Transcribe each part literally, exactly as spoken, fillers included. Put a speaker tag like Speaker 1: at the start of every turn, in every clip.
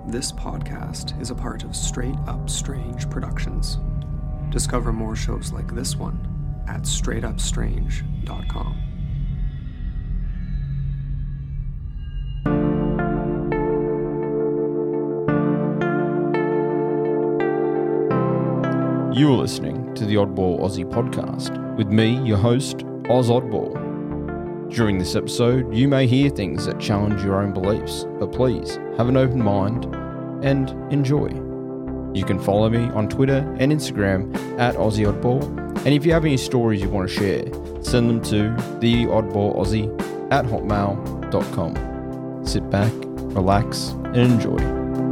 Speaker 1: This podcast is a part of Straight Up Strange Productions. Discover more shows like this one at straight up strange dot com.
Speaker 2: You're listening to the Oddball Aussie podcast with me, your host, Oz Oddball. During this episode, you may hear things that challenge your own beliefs, but please have an open mind and enjoy. You can follow me on Twitter and Instagram at Aussie Oddball, and if you have any stories you want to share, send them to the oddball aussie at hotmail dot com. Sit back, relax, and enjoy.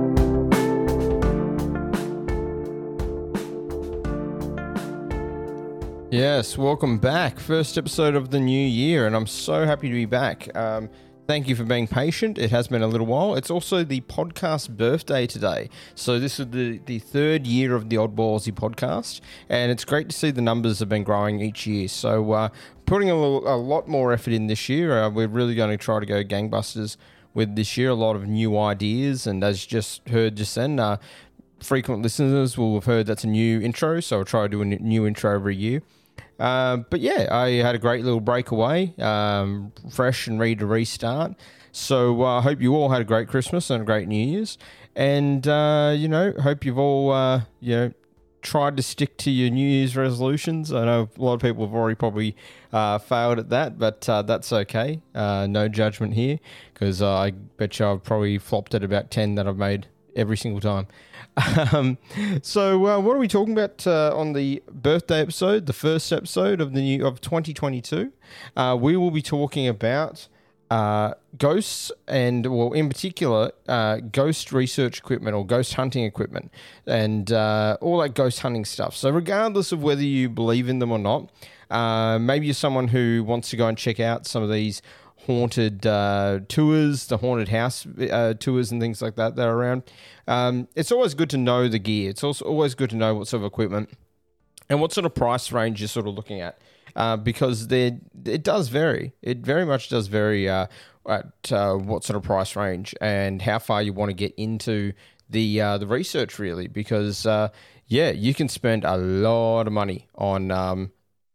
Speaker 2: Yes, welcome back. First episode of the new year, and I'm so happy to be back. Um, thank you for being patient. It has been a little while. It's also the podcast birthday today. So this is the, the third year of the Oddball Aussie podcast, and it's great to see the numbers have been growing each year. So uh, putting a, little, a lot more effort in this year. Uh, we're really going to try to go gangbusters with this year. A lot of new ideas, and as you just heard just then, uh, frequent listeners will have heard that's a new intro, so I'll try to do a new intro every year. Uh, but yeah, I had a great little breakaway, um, fresh and ready to restart. So I uh, hope you all had a great Christmas and a great New Year's. And, uh, you know, hope you've all, uh, you know, tried to stick to your New Year's resolutions. I know a lot of people have already probably uh, failed at that, but uh, that's okay. Uh, no judgment here, because uh, I bet you I've probably flopped at about ten that I've made every single time. Um, so uh, what are we talking about uh, on the birthday episode, the first episode of the new of twenty twenty-two? Uh, we will be talking about uh, ghosts and, well, in particular, uh, ghost research equipment or ghost hunting equipment and uh, all that ghost hunting stuff. So regardless of whether you believe in them or not, uh, maybe you're someone who wants to go and check out some of these haunted uh, tours, the haunted house uh, tours and things like that that are around. Um, it's always good to know the gear. It's also always good to know what sort of equipment and what sort of price range you're sort of looking at, uh, because it does vary. It very much does vary uh, at uh, what sort of price range and how far you want to get into the uh, the research, really, because uh, yeah, you can spend a lot of money on um,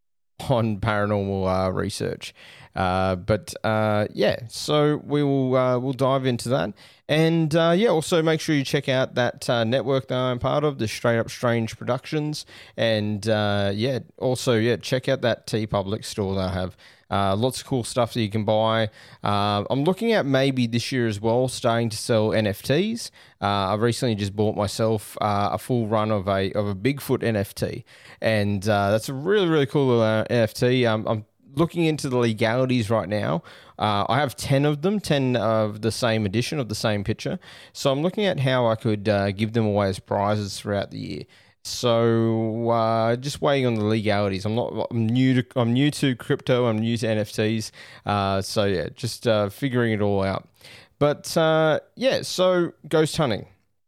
Speaker 2: on paranormal uh, research. Uh, but uh, yeah, so we will uh, we'll dive into that, and uh, yeah, also make sure you check out that uh, network that I'm part of, the Straight Up Strange Productions, and uh, yeah, also yeah, check out that TeePublic store that I have. Uh, lots of cool stuff that you can buy. Uh, I'm looking at maybe this year as well, starting to sell N F Ts. Uh, I recently just bought myself uh, a full run of a of a Bigfoot N F T, and uh, that's a really really cool uh, N F T. Um, I'm looking into the legalities right now. Uh, I have ten of them, ten of the same edition of the same picture. So I'm looking at how I could uh, give them away as prizes throughout the year. So uh, just waiting on the legalities. I'm not. I'm new to. I'm new to crypto. I'm new to N F Ts. Uh, so yeah, just uh, figuring it all out. But uh, yeah, so ghost hunting.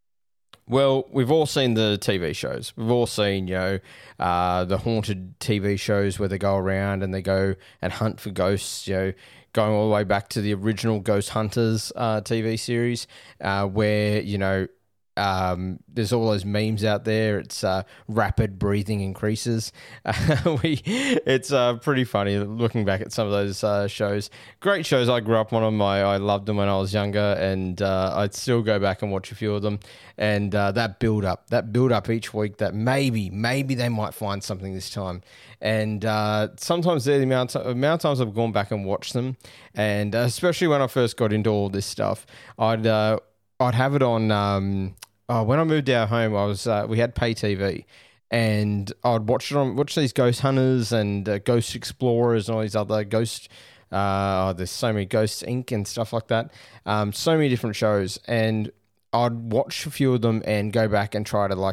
Speaker 2: Well, we've all seen the T V shows. We've all seen, you know, uh, the haunted T V shows where they go around and they go and hunt for ghosts, you know, going all the way back to the original Ghost Hunters uh, T V series, uh, where, you know, Um, there's all those memes out there. It's uh, rapid breathing increases. Uh, we, it's uh, pretty funny looking back at some of those uh, shows. Great shows. I grew up on them. I, I loved them when I was younger, and uh, I'd still go back and watch a few of them. And uh, that build up, that build up each week, that maybe, maybe they might find something this time. And uh, sometimes the amount, the amount of times I've gone back and watched them, and uh, especially when I first got into all this stuff, I'd uh, I'd have it on. Um, oh, when I moved out home, I was uh, we had pay T V, and I'd watch it on watch these ghost hunters and uh, ghost explorers and all these other ghost. Uh, oh, there's so many Ghosts Incorporated and stuff like that. Um, so many different shows, and I'd watch a few of them and go back and try to like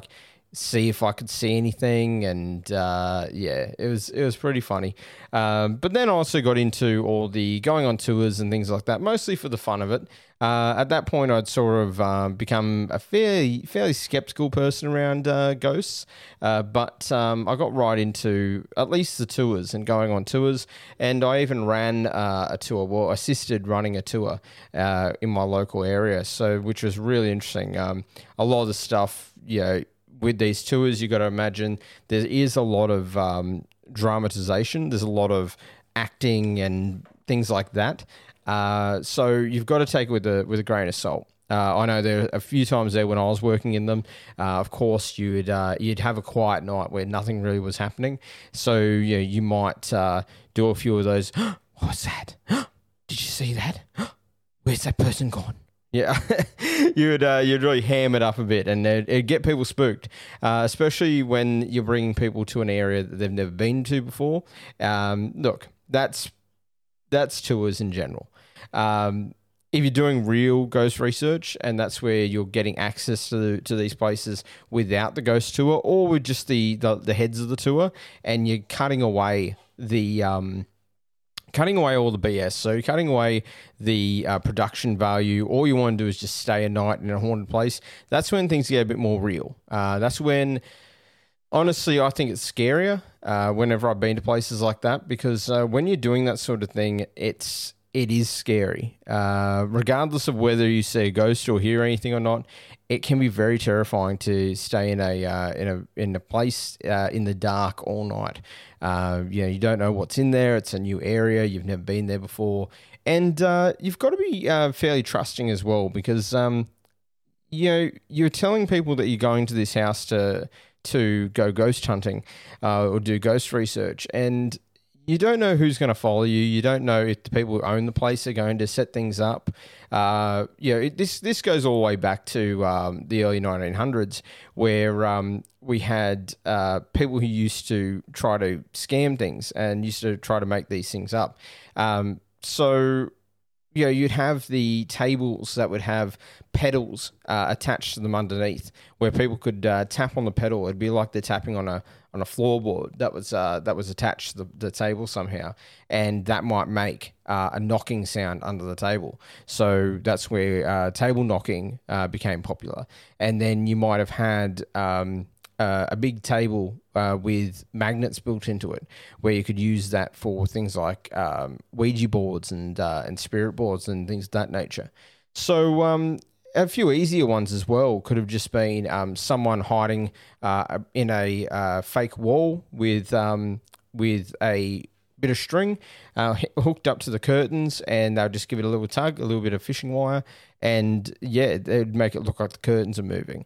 Speaker 2: see if I could see anything, and uh, yeah, it was it was pretty funny. Um, but then I also got into all the going on tours and things like that, mostly for the fun of it. Uh, at that point, I'd sort of um, become a fairly fairly skeptical person around uh, ghosts, uh, but um, I got right into at least the tours and going on tours, and I even ran uh, a tour, well, assisted running a tour uh, in my local area, so which was really interesting. Um, a lot of the stuff, you know, with these tours, you got to imagine there is a lot of um, dramatization. There's a lot of acting and things like that. Uh, so you've got to take it with a with a grain of salt. Uh, I know there are a few times there when I was working in them. Uh, of course, you'd uh, you'd have a quiet night where nothing really was happening. So you know, you might uh, do a few of those. What's that? Did you see that? Where's that person gone? Yeah, you'd uh, you'd really ham it up a bit, and it'd, it'd get people spooked, uh, especially when you're bringing people to an area that they've never been to before. Um, look, that's that's tours in general. Um, if you're doing real ghost research, and that's where you're getting access to to these places without the ghost tour, or with just the the, the heads of the tour, and you're cutting away the um, cutting away all the B S. So you're cutting away the uh, production value. All you want to do is just stay a night in a haunted place. That's when things get a bit more real. Uh, that's when, honestly, I think it's scarier uh, whenever I've been to places like that, because uh, when you're doing that sort of thing, it's it is scary. Uh, regardless of whether you see a ghost or hear anything or not, it can be very terrifying to stay in a uh, in a in a place uh, in the dark all night. Uh, you know, you don't know what's in there. It's a new area. You've never been there before, and uh, you've got to be uh, fairly trusting as well, because um, you know, you're telling people that you're going to this house to to go ghost hunting uh, or do ghost research, and you don't know who's going to follow you. You don't know if the people who own the place are going to set things up. Uh, you know, it, this this goes all the way back to um, the early nineteen hundreds, where um, we had uh, people who used to try to scam things and used to try to make these things up. Um, so, you know, you'd have the tables that would have pedals uh, attached to them underneath, where people could uh, tap on the pedal. It'd be like they're tapping on a on a floorboard that was uh, that was attached to the, the table somehow, and that might make uh, a knocking sound under the table. So that's where uh, table knocking uh, became popular. And then you might have had um, uh, a big table uh, with magnets built into it, where you could use that for things like um, Ouija boards and uh, and spirit boards and things of that nature. So um, a few easier ones as well could have just been um, someone hiding uh, in a uh, fake wall with um, with a bit of string uh, hooked up to the curtains, and they'll just give it a little tug, a little bit of fishing wire, and yeah, they'd make it look like the curtains are moving.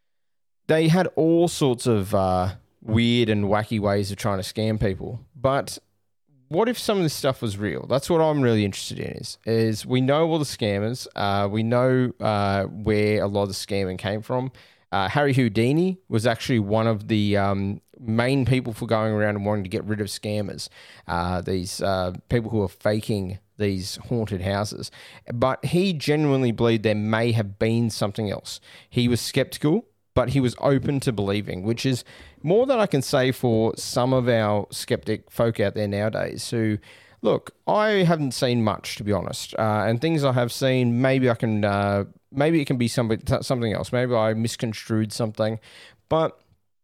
Speaker 2: They had all sorts of uh, weird and wacky ways of trying to scam people, but what if some of this stuff was real? That's what I'm really interested in. Is is we know all the scammers. Uh, we know uh, where a lot of the scamming came from. Uh, Harry Houdini was actually one of the um, main people for going around and wanting to get rid of scammers. Uh, these uh, people who are faking these haunted houses. But he genuinely believed there may have been something else. He was skeptical, but he was open to believing, which is more than I can say for some of our skeptic folk out there nowadays who, look, I haven't seen much, to be honest. Uh, and things I have seen, maybe I can, uh, maybe it can be something, something else. Maybe I misconstrued something, but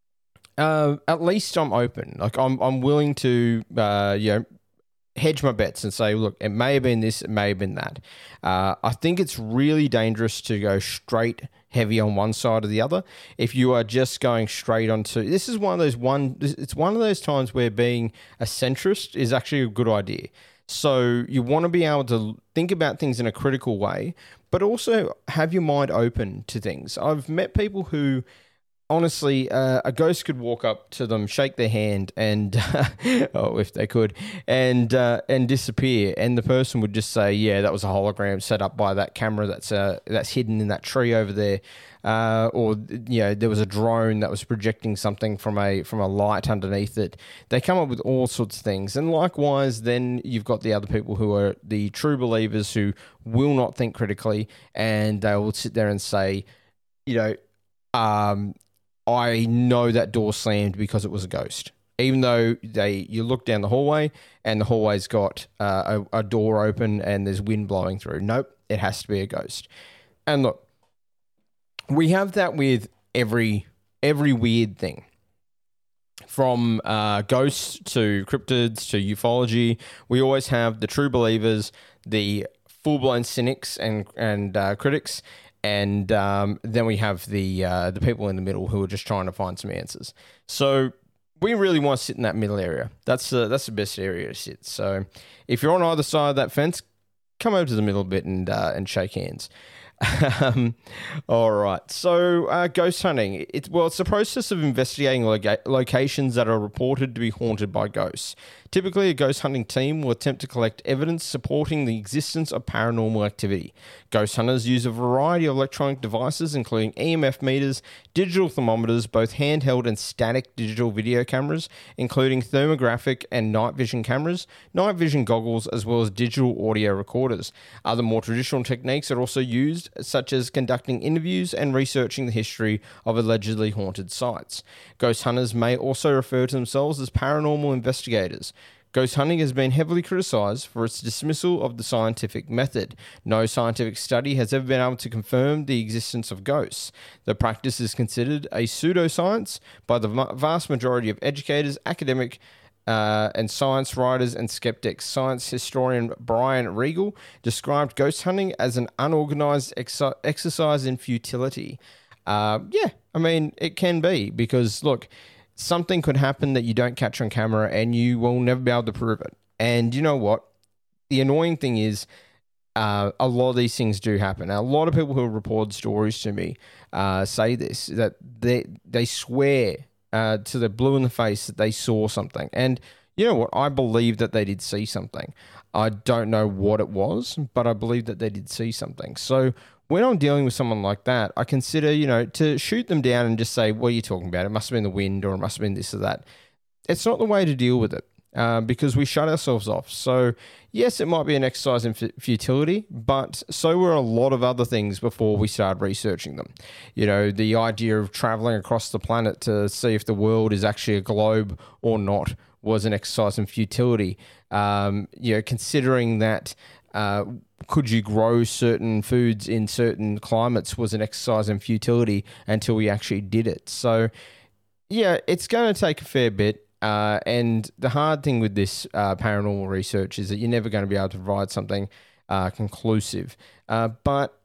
Speaker 2: uh, at least I'm open. Like I'm, I'm willing to, uh, you know, hedge my bets and say, look, it may have been this, it may have been that. Uh, I think it's really dangerous to go straight heavy on one side or the other. If you are just going straight onto, this is one of those one, it's one of those times where being a centrist is actually a good idea. So you want to be able to think about things in a critical way, but also have your mind open to things. I've met people who, honestly, uh, a ghost could walk up to them, shake their hand, and oh, if they could, and uh, and disappear, and the person would just say, "Yeah, that was a hologram set up by that camera that's uh, that's hidden in that tree over there," uh, or you know, there was a drone that was projecting something from a from a light underneath it. They come up with all sorts of things, and likewise, then you've got the other people who are the true believers who will not think critically, and they will sit there and say, you know, um. I know that door slammed because it was a ghost. Even though they, you look down the hallway and the hallway's got uh, a, a door open and there's wind blowing through. Nope, it has to be a ghost. And look, we have that with every every weird thing. From uh, ghosts to cryptids to ufology, we always have the true believers, the full-blown cynics and and uh, critics, and um, then we have the uh, the people in the middle who are just trying to find some answers. So we really want to sit in that middle area. That's uh, that's the best area to sit. So if you're on either side of that fence, come over to the middle a bit and uh, and shake hands. um, all right. So, uh, ghost hunting. It's well, it's the process of investigating loca- locations that are reported to be haunted by ghosts. Typically, a ghost hunting team will attempt to collect evidence supporting the existence of paranormal activity. Ghost hunters use a variety of electronic devices, including E M F meters, digital thermometers, both handheld and static digital video cameras, including thermographic and night vision cameras, night vision goggles, as well as digital audio recorders. Other more traditional techniques are also used, such as conducting interviews and researching the history of allegedly haunted sites. Ghost hunters may also refer to themselves as paranormal investigators. Ghost hunting has been heavily criticised for its dismissal of the scientific method. No scientific study has ever been able to confirm the existence of ghosts. The practice is considered a pseudoscience by the vast majority of educators, academic uh, and science writers and skeptics. Science historian Brian Regal described ghost hunting as an unorganised ex- exercise in futility. Uh, yeah, I mean, it can be because, look, something could happen that you don't catch on camera and you will never be able to prove it. And you know what? The annoying thing is uh, a lot of these things do happen. Now, a lot of people who report stories to me uh, say this, that they, they swear uh, to the blue in the face that they saw something. And you know what? I believe that they did see something. I don't know what it was, but I believe that they did see something. So when I'm dealing with someone like that, I consider, you know, to shoot them down and just say, what are you talking about? It must have been the wind or it must have been this or that. It's not the way to deal with it uh, because we shut ourselves off. So yes, it might be an exercise in f- futility, but so were a lot of other things before we started researching them. You know, the idea of traveling across the planet to see if the world is actually a globe or not was an exercise in futility. Um, you know, considering that uh, could you grow certain foods in certain climates was an exercise in futility until we actually did it. So, yeah, it's going to take a fair bit. Uh, and the hard thing with this uh, paranormal research is that you're never going to be able to provide something uh, conclusive. Uh, but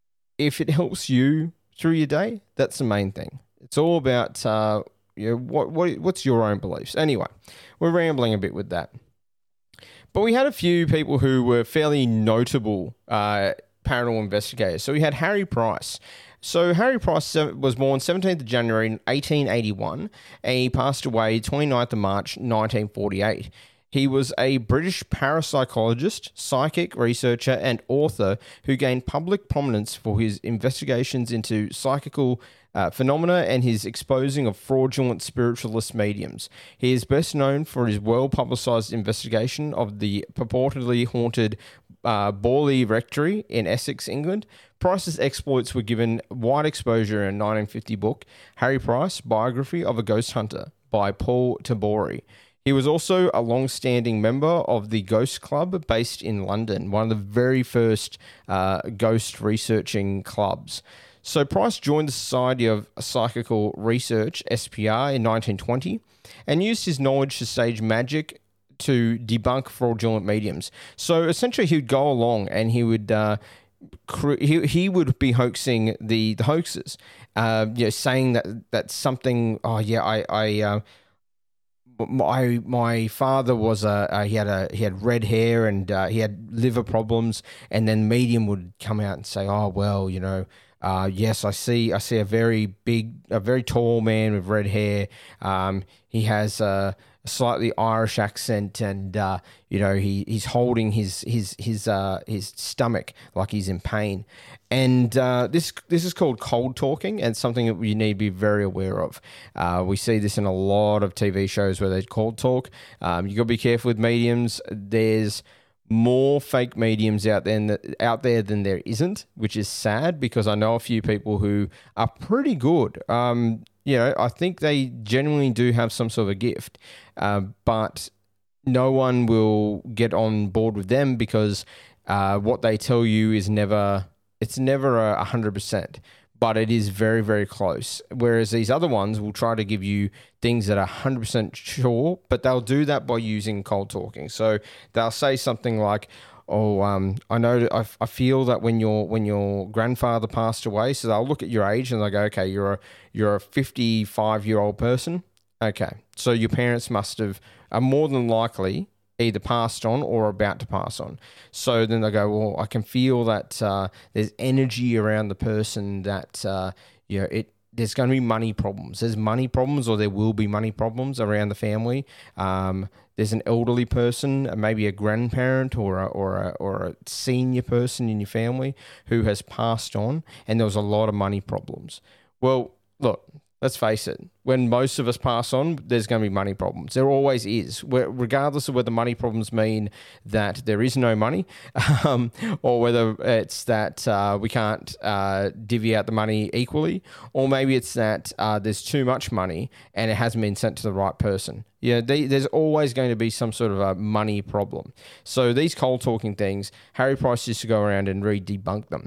Speaker 2: if it helps you through your day, that's the main thing. It's all about uh, you know, what what what's your own beliefs. Anyway, we're rambling a bit with that. But we had a few people who were fairly notable uh, paranormal investigators. So we had Harry Price. So Harry Price was born seventeenth of January eighteen eighty-one, and he passed away twenty-ninth of March nineteen forty-eight. He was a British parapsychologist, psychic researcher, and author who gained public prominence for his investigations into psychical uh, phenomena and his exposing of fraudulent spiritualist mediums. He is best known for his well-publicised investigation of the purportedly haunted uh, Borley Rectory in Essex, England. Price's exploits were given wide exposure in a nineteen fifty book, Harry Price, Biography of a Ghost Hunter, by Paul Tabori. He was also a long-standing member of the Ghost Club based in London, one of the very first uh, ghost researching clubs. So Price joined the Society of Psychical Research, S P R, in nineteen twenty and used his knowledge to stage magic to debunk fraudulent mediums. So essentially he would go along and he would... Uh, He he would be hoaxing the the hoaxes, uh, you know, saying that that's something. Oh yeah, I I uh, my my father was a uh, he had a he had red hair and uh, he had liver problems, and then medium would come out and say, oh well, you know. Uh, yes, I see. I see a very big, a very tall man with red hair. Um, he has a slightly Irish accent, and uh, you know he, he's holding his his his uh, his stomach like he's in pain. And uh, this this is called cold talking, and something that you need to be very aware of. Uh, we see this in a lot of T V shows where they cold talk. Um, you got to be careful with mediums. There's more fake mediums out there, than, out there than there isn't, which is sad because I know a few people who are pretty good. Um, you know, I think they genuinely do have some sort of a gift, uh, but no one will get on board with them because uh, what they tell you is never, it's never a hundred percent, but it is very, very close. Whereas these other ones will try to give you things that are one hundred percent sure, but they'll do that by using cold talking. So they'll say something like, oh, um, I know, I, I feel that when your when your grandfather passed away, so they'll look at your age and they'll go, okay, you're a, you're a fifty-five-year-old person. Okay, so your parents must have, are more than likely either passed on or about to pass on. So then they go, well, I can feel that uh, there's energy around the person that, uh, you know, it, there's going to be money problems. There's money problems, or there will be money problems around the family. Um, there's an elderly person, maybe a grandparent or a, or a, or a senior person in your family who has passed on, and there was a lot of money problems. Well, look, let's face it, when most of us pass on, there's going to be money problems. There always is, where, regardless of whether money problems mean that there is no money um, or whether it's that uh, we can't uh, divvy out the money equally, or maybe it's that uh, there's too much money and it hasn't been sent to the right person. Yeah, they, there's always going to be some sort of a money problem. So these cold talking things, Harry Price used to go around and re-debunk them.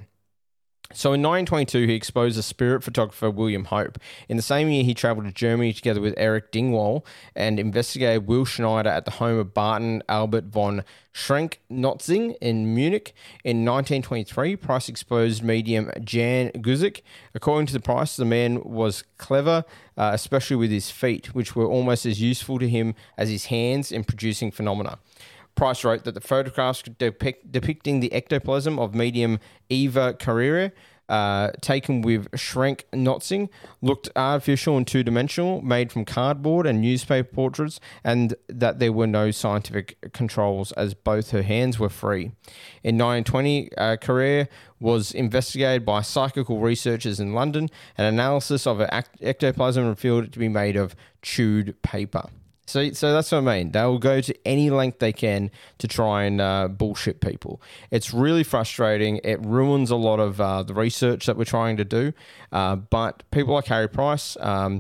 Speaker 2: So in nineteen twenty-two, he exposed the spirit photographer William Hope. In the same year, he travelled to Germany together with Eric Dingwall and investigated Will Schneider at the home of Barton Albert von Schrenck-Notzing in Munich. In nineteen twenty-three, Price exposed medium Jan Guzik. According to the Price, the man was clever, uh, especially with his feet, which were almost as useful to him as his hands in producing phenomena. Price wrote that the photographs depict, depicting the ectoplasm of medium Eva Carrera, uh, taken with Schrenck-Notzing, looked artificial and two-dimensional, made from cardboard and newspaper portraits, and that there were no scientific controls as both her hands were free. In nineteen twenty, uh, Carrera was investigated by psychical researchers in London. An analysis of her ectoplasm revealed it to be made of chewed paper. So, so that's what I mean. They'll go to any length they can to try and uh, bullshit people. It's really frustrating. It ruins a lot of uh, the research that we're trying to do. Uh, but people like Harry Price, um,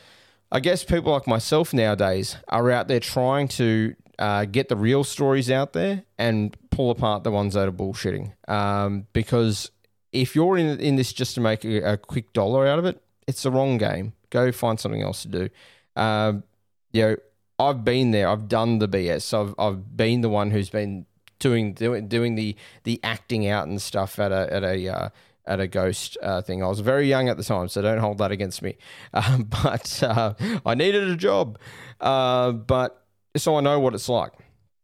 Speaker 2: I guess people like myself nowadays are out there trying to uh, get the real stories out there and pull apart the ones that are bullshitting. Um, because if you're in in this just to make a, a quick dollar out of it, it's the wrong game. Go find something else to do. Uh, you know, I've been there. I've done the B S. I've I've been the one who's been doing doing doing the the acting out and stuff at a at a uh, at a ghost uh, thing. I was very young at the time, so don't hold that against me. Um, but uh, I needed a job, uh, but so I know what it's like.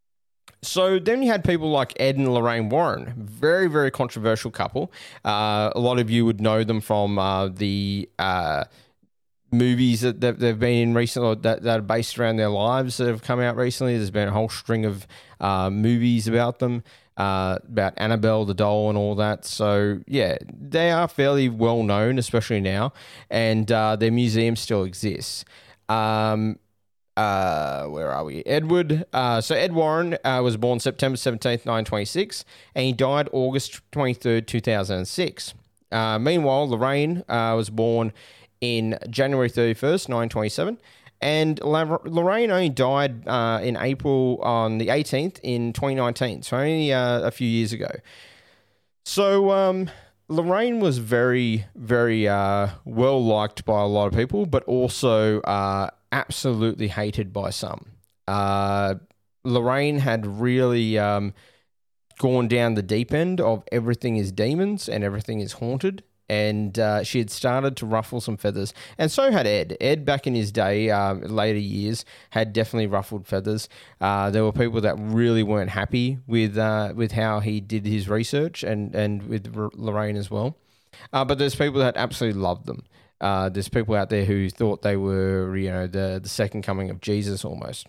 Speaker 2: So then you had people like Ed and Lorraine Warren, very very controversial couple. Uh, a lot of you would know them from uh, the. Uh, movies that they've been in recently that, that are based around their lives that have come out recently. There's been a whole string of uh, movies about them, uh, about Annabelle the doll and all that. So, yeah, they are fairly well known, especially now, and uh, their museum still exists. Um, uh, where are we? Edward. Uh, so Ed Warren uh, was born September seventeenth, nineteen twenty-six, and he died August twenty-third, two thousand six. Uh, meanwhile, Lorraine uh, was born in January thirty-first, nineteen twenty-seven, and Lorraine only died uh, in April on the eighteenth in twenty nineteen, so only uh, a few years ago. So um, Lorraine was very, very uh, well liked by a lot of people, but also uh, absolutely hated by some. Uh, Lorraine had really um, gone down the deep end of everything is demons and everything is haunted. And uh, she had started to ruffle some feathers. And so had Ed. Ed, back in his day, uh, later years, had definitely ruffled feathers. Uh, there were people that really weren't happy with uh, with how he did his research, and, and with R- Lorraine as well. Uh, but there's people that absolutely loved them. Uh, there's people out there who thought they were, you know, the, the second coming of Jesus almost.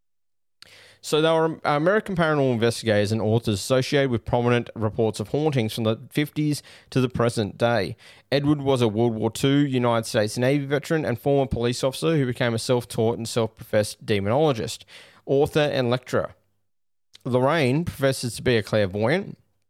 Speaker 2: So they were American paranormal investigators and authors associated with prominent reports of hauntings from the fifties to the present day. Edward was a World War Two United States Navy veteran and former police officer who became a self-taught and self-professed demonologist, author and lecturer. Lorraine professes to be a clairvoyant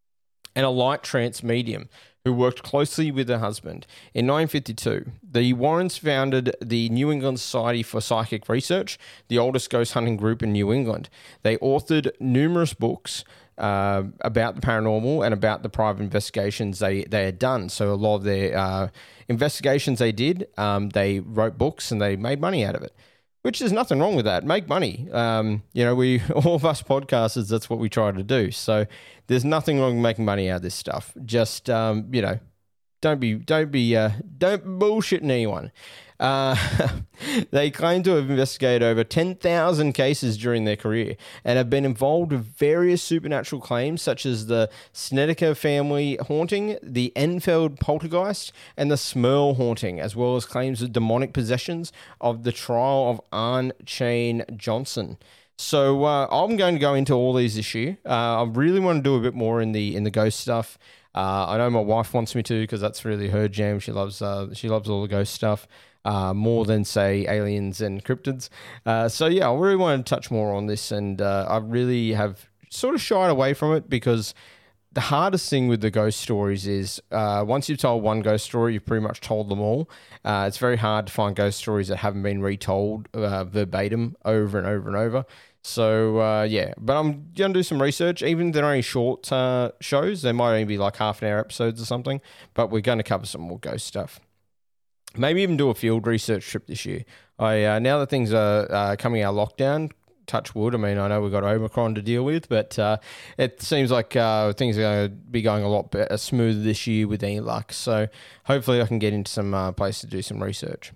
Speaker 2: and a light trance medium who worked closely with her husband. In nineteen fifty-two, the Warrens founded the New England Society for Psychic Research, the oldest ghost hunting group in New England. They authored numerous books uh, about the paranormal and about the private investigations they, they had done. So a lot of their uh, investigations they did, um, they wrote books and they made money out of it. Which there's nothing wrong with that. Make money. Um, you know, we all of us podcasters, that's what we try to do. So there's nothing wrong with making money out of this stuff. Just um, you know, don't be don't be uh, don't bullshit anyone. Uh, they claim to have investigated over ten thousand cases during their career and have been involved with various supernatural claims such as the Snedeker family haunting, the Enfield poltergeist, and the Smurl haunting, as well as claims of demonic possessions of the trial of Arne Chain Johnson. So uh, I'm going to go into all these this year. Uh, I really want to do a bit more in the in the ghost stuff. Uh, I know my wife wants me to because that's really her jam. She loves uh, she loves all the ghost stuff. Uh, more than, say, aliens and cryptids. Uh, so, yeah, I really want to touch more on this, and uh, I really have sort of shied away from it because the hardest thing with the ghost stories is uh, once you've told one ghost story, you've pretty much told them all. Uh, it's very hard to find ghost stories that haven't been retold uh, verbatim over and over and over. So, uh, yeah, but I'm going to do some research. Even if they're only short uh, shows, they might only be like half an hour episodes or something, but we're going to cover some more ghost stuff. Maybe even do a field research trip this year. I uh, now that things are uh, coming out of lockdown, touch wood. I mean, I know we've got Omicron to deal with, but uh, it seems like uh, things are going to be going a lot better, smoother this year with any luck. So hopefully I can get into some uh, place to do some research.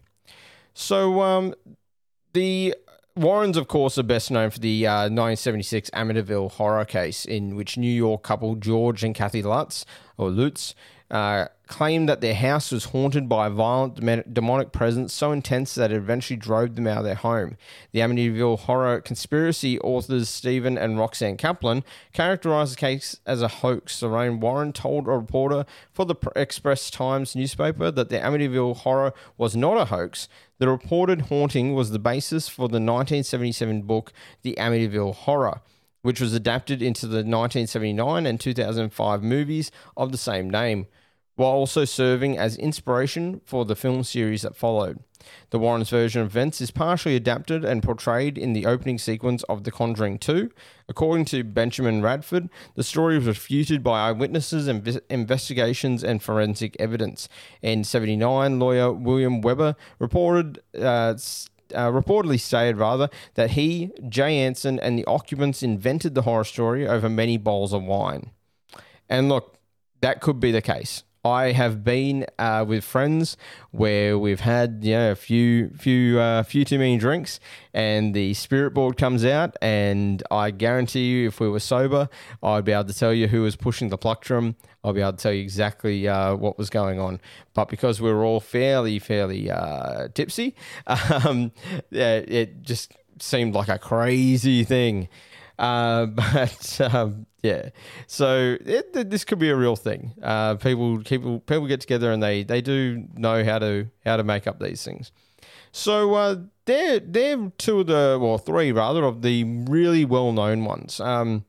Speaker 2: So um, the Warrens, of course, are best known for the uh, nineteen seventy-six Amityville horror case in which New York couple George and Kathy Lutz, or Lutz, uh, claimed that their house was haunted by a violent demonic presence so intense that it eventually drove them out of their home. The Amityville horror conspiracy authors Stephen and Roxanne Kaplan characterized the case as a hoax. Lorraine Warren told a reporter for the Express Times newspaper that the Amityville horror was not a hoax. The reported haunting was the basis for the nineteen seventy-seven book The Amityville Horror, which was adapted into the nineteen seventy-nine and two thousand five movies of the same name, while also serving as inspiration for the film series that followed. The Warrens' version of events is partially adapted and portrayed in the opening sequence of The Conjuring two. According to Benjamin Radford, the story was refuted by eyewitnesses and vis- investigations and forensic evidence. In seventy-nine, lawyer William Weber reported uh, Uh, reportedly stated, rather, that he, Jay Anson, and the occupants invented the horror story over many bowls of wine. And look, that could be the case. I have been uh, with friends where we've had, you know, a few, few, uh, few too many drinks, and the spirit board comes out, and I guarantee you, if we were sober, I'd be able to tell you who was pushing the plectrum. I'll be able to tell you exactly uh, what was going on. But because we were all fairly, fairly uh, tipsy, um, yeah, it just seemed like a crazy thing. Uh, but um, yeah, so it, this could be a real thing. Uh, people, people, people get together and they, they do know how to how to make up these things. So uh, they're they're two of the well three rather of the really well known ones. Um,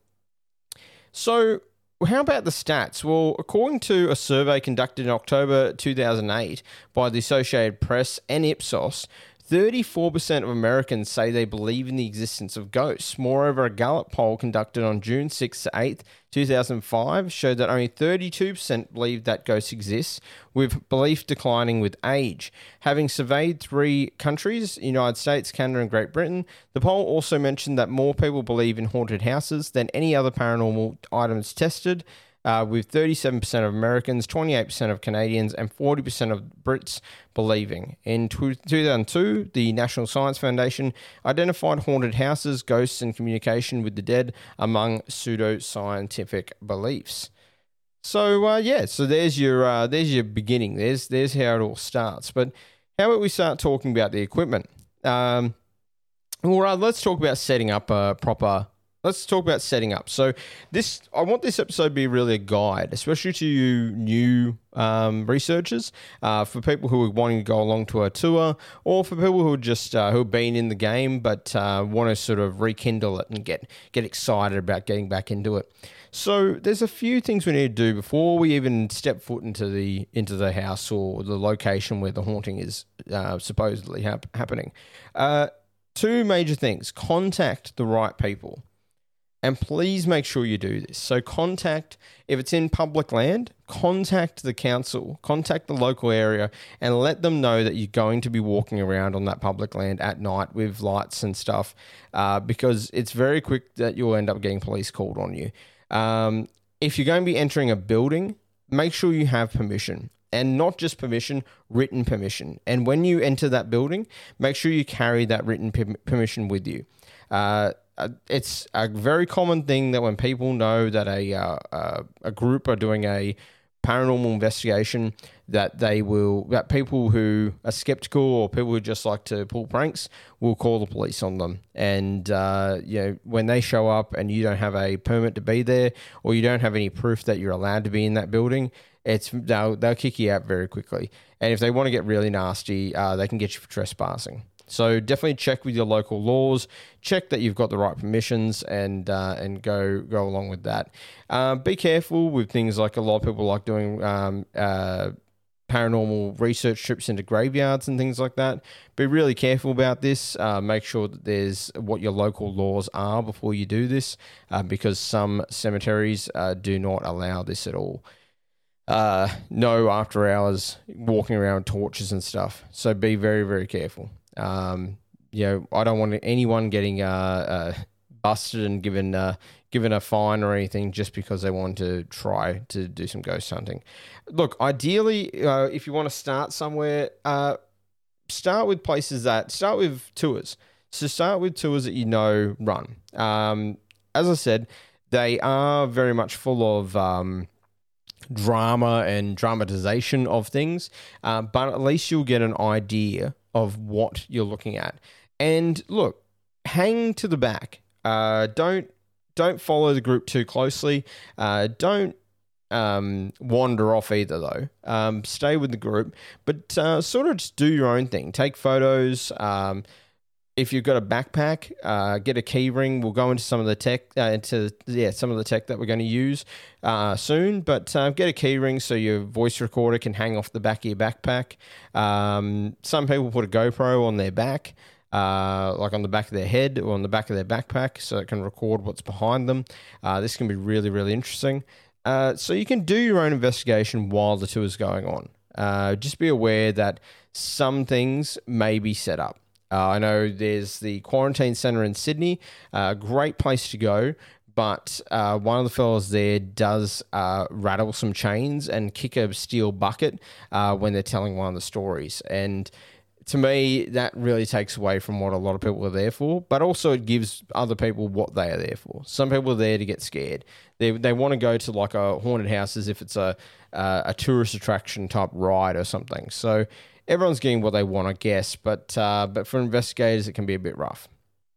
Speaker 2: so. How about the stats? Well, according to a survey conducted in October two thousand eight by the Associated Press and Ipsos, thirty-four percent of Americans say they believe in the existence of ghosts. Moreover, a Gallup poll conducted on June sixth to eighth, two thousand five showed that only thirty-two percent believe that ghosts exist, with belief declining with age. Having surveyed three countries, United States, Canada, and Great Britain, the poll also mentioned that more people believe in haunted houses than any other paranormal items tested, Uh, with thirty-seven percent of Americans, twenty-eight percent of Canadians, and forty percent of Brits believing. In two thousand two, the National Science Foundation identified haunted houses, ghosts, and communication with the dead among pseudo-scientific beliefs. So, uh, yeah, so there's your uh, there's your beginning. There's, there's how it all starts. But how about we start talking about the equipment? Um, well, let's talk about setting up a proper let's talk about setting up. So this, I want this episode to be really a guide, especially to you new um, researchers, uh, for people who are wanting to go along to a tour, or for people who are just uh, who have been in the game but uh, want to sort of rekindle it and get get excited about getting back into it. So there's a few things we need to do before we even step foot into the into the house or the location where the haunting is uh, supposedly hap- happening. Uh, two major things: contact the right people. And please make sure you do this. So contact, if it's in public land, contact the council, contact the local area, and let them know that you're going to be walking around on that public land at night with lights and stuff, uh, because it's very quick that you'll end up getting police called on you. Um, if you're going to be entering a building, make sure you have permission. And not just permission, written permission. And when you enter that building, make sure you carry that written permission with you. Uh, Uh, it's a very common thing that when people know that a uh, uh, a group are doing a paranormal investigation, that they will that people who are skeptical or people who just like to pull pranks will call the police on them. And uh, you know, when they show up and you don't have a permit to be there, or you don't have any proof that you're allowed to be in that building, it's they'll they'll kick you out very quickly. And if they want to get really nasty, uh, they can get you for trespassing. So definitely check with your local laws, check that you've got the right permissions, and uh, and go go along with that. Uh, be careful with things like a lot of people like doing um, uh, paranormal research trips into graveyards and things like that. Be really careful about this. Uh, make sure that there's what your local laws are before you do this, uh, because some cemeteries uh, do not allow this at all. Uh, no after hours walking around torches and stuff. So be very, very careful. Um, you know, I don't want anyone getting uh, uh, busted and given uh, given a fine or anything just because they want to try to do some ghost hunting. Look, ideally, uh, if you want to start somewhere, uh, start with places that start with tours. So start with tours that you know run. Um, as I said, they are very much full of um, drama and dramatization of things, uh, but at least you'll get an idea of what you're looking at. And look, hang to the back. Uh, don't don't follow the group too closely. Uh, don't um, wander off either, though. Um, stay with the group, but uh, sort of just do your own thing. Take photos. Um, if you've got a backpack, uh, get a key ring. We'll go into some of the tech, uh, into yeah, some of the tech that we're going to use uh, soon. But uh, get a key ring so your voice recorder can hang off the back of your backpack. Um, some people put a GoPro on their back, uh, like on the back of their head or on the back of their backpack, so it can record what's behind them. Uh, this can be really, really interesting. Uh, so you can do your own investigation while the tour is going on. Uh, just be aware that some things may be set up. Uh, I know there's the quarantine centre in Sydney, a uh, great place to go, but uh, one of the fellas there does uh, rattle some chains and kick a steel bucket uh, when they're telling one of the stories. And to me, that really takes away from what a lot of people are there for, but also it gives other people what they are there for. Some people are there to get scared. They they want to go to like a haunted house as if it's a, uh, a tourist attraction type ride or something. So everyone's getting what they want, I guess, but uh, but for investigators, it can be a bit rough.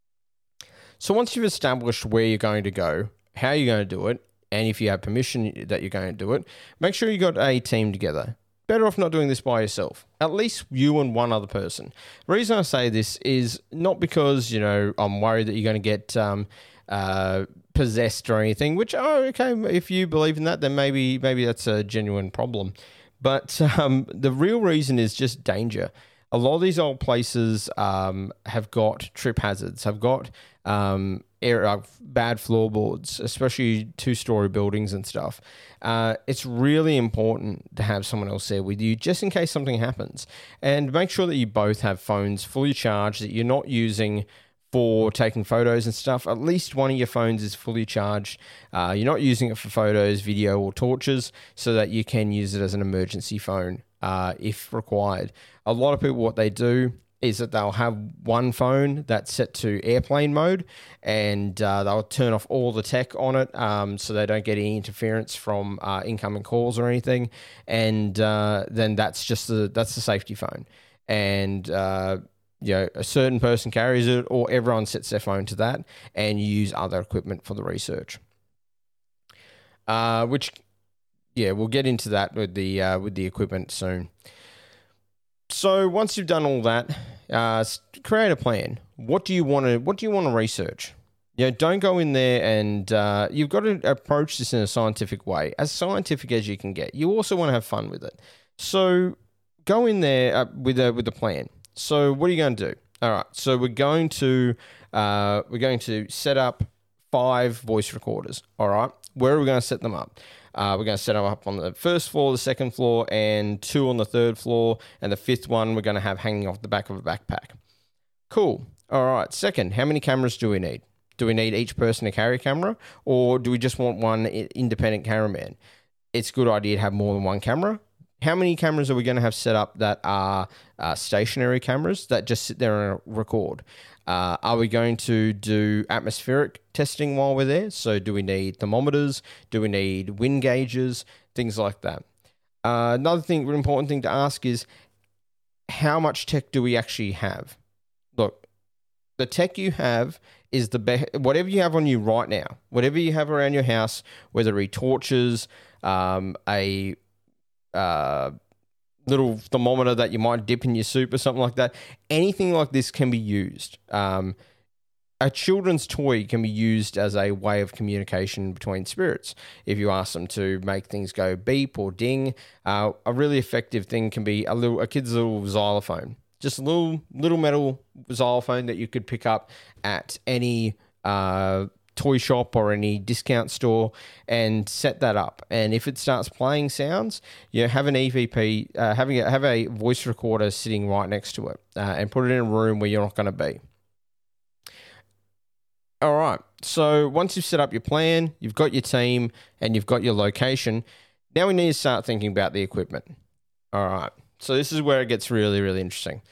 Speaker 2: So once you've established where you're going to go, how you're going to do it, and if you have permission that you're going to do it, make sure you got a team together. Better off not doing this by yourself. At least you and one other person. The reason I say this is not because, you know, I'm worried that you're going to get um, uh, possessed or anything, which, oh, okay, if you believe in that, then maybe maybe that's a genuine problem. But um, the real reason is just danger. A lot of these old places um, have got trip hazards, have got um, air, uh, bad floorboards, especially two-story buildings and stuff. Uh, it's really important to have someone else there with you just in case something happens. And make sure that you both have phones fully charged, that you're not using for taking photos and stuff. At least one of your phones is fully charged. Uh, you're not using it for photos, video, or torches, so that you can use it as an emergency phone uh, if required. A lot of people, what they do is that they'll have one phone that's set to airplane mode, and uh, they'll turn off all the tech on it um, so they don't get any interference from uh, incoming calls or anything. And uh, then that's just the that's the safety phone. And uh, you know, a certain person carries it, or everyone sets their phone to that, and you use other equipment for the research. Uh, which, yeah, we'll get into that with the uh, with the equipment soon. So once you've done all that, uh, create a plan. What do you want to What do you want to research? You know, don't go in there and uh, you've got to approach this in a scientific way, as scientific as you can get. You also want to have fun with it. So go in there uh, with a with a plan. So what are you going to do? All right. So we're going to uh, we're going to set up five voice recorders. All right. Where are we going to set them up? Uh, we're going to set them up on the first floor, the second floor, and two on the third floor, and the fifth one we're going to have hanging off the back of a backpack. Cool. All right. Second, how many cameras do we need? Do we need each person to carry a camera, or do we just want one independent cameraman? It's a good idea to have more than one camera. How many cameras are we going to have set up that are uh, stationary cameras that just sit there and record? Uh, are we going to do atmospheric testing while we're there? So do we need thermometers? Do we need wind gauges? Things like that. Uh, another thing, really important thing to ask is, how much tech do we actually have? Look, the tech you have is the best. Whatever you have on you right now, whatever you have around your house, whether it be torches, um, a uh, little thermometer that you might dip in your soup or something like that, anything like this can be used. Um, a children's toy can be used as a way of communication between spirits. If you ask them to make things go beep or ding, uh, a really effective thing can be a little a kid's little xylophone. Just a little little metal xylophone that you could pick up at any uh, toy shop or any discount store and set that up. And if it starts playing sounds, you know, have an E V P, uh, having a, have a voice recorder sitting right next to it, uh, and put it in a room where you're not going to be. All right. So once you've set up your plan, you've got your team, and you've got your location, now we need to start thinking about the equipment. All right. So this is where it gets really, really interesting.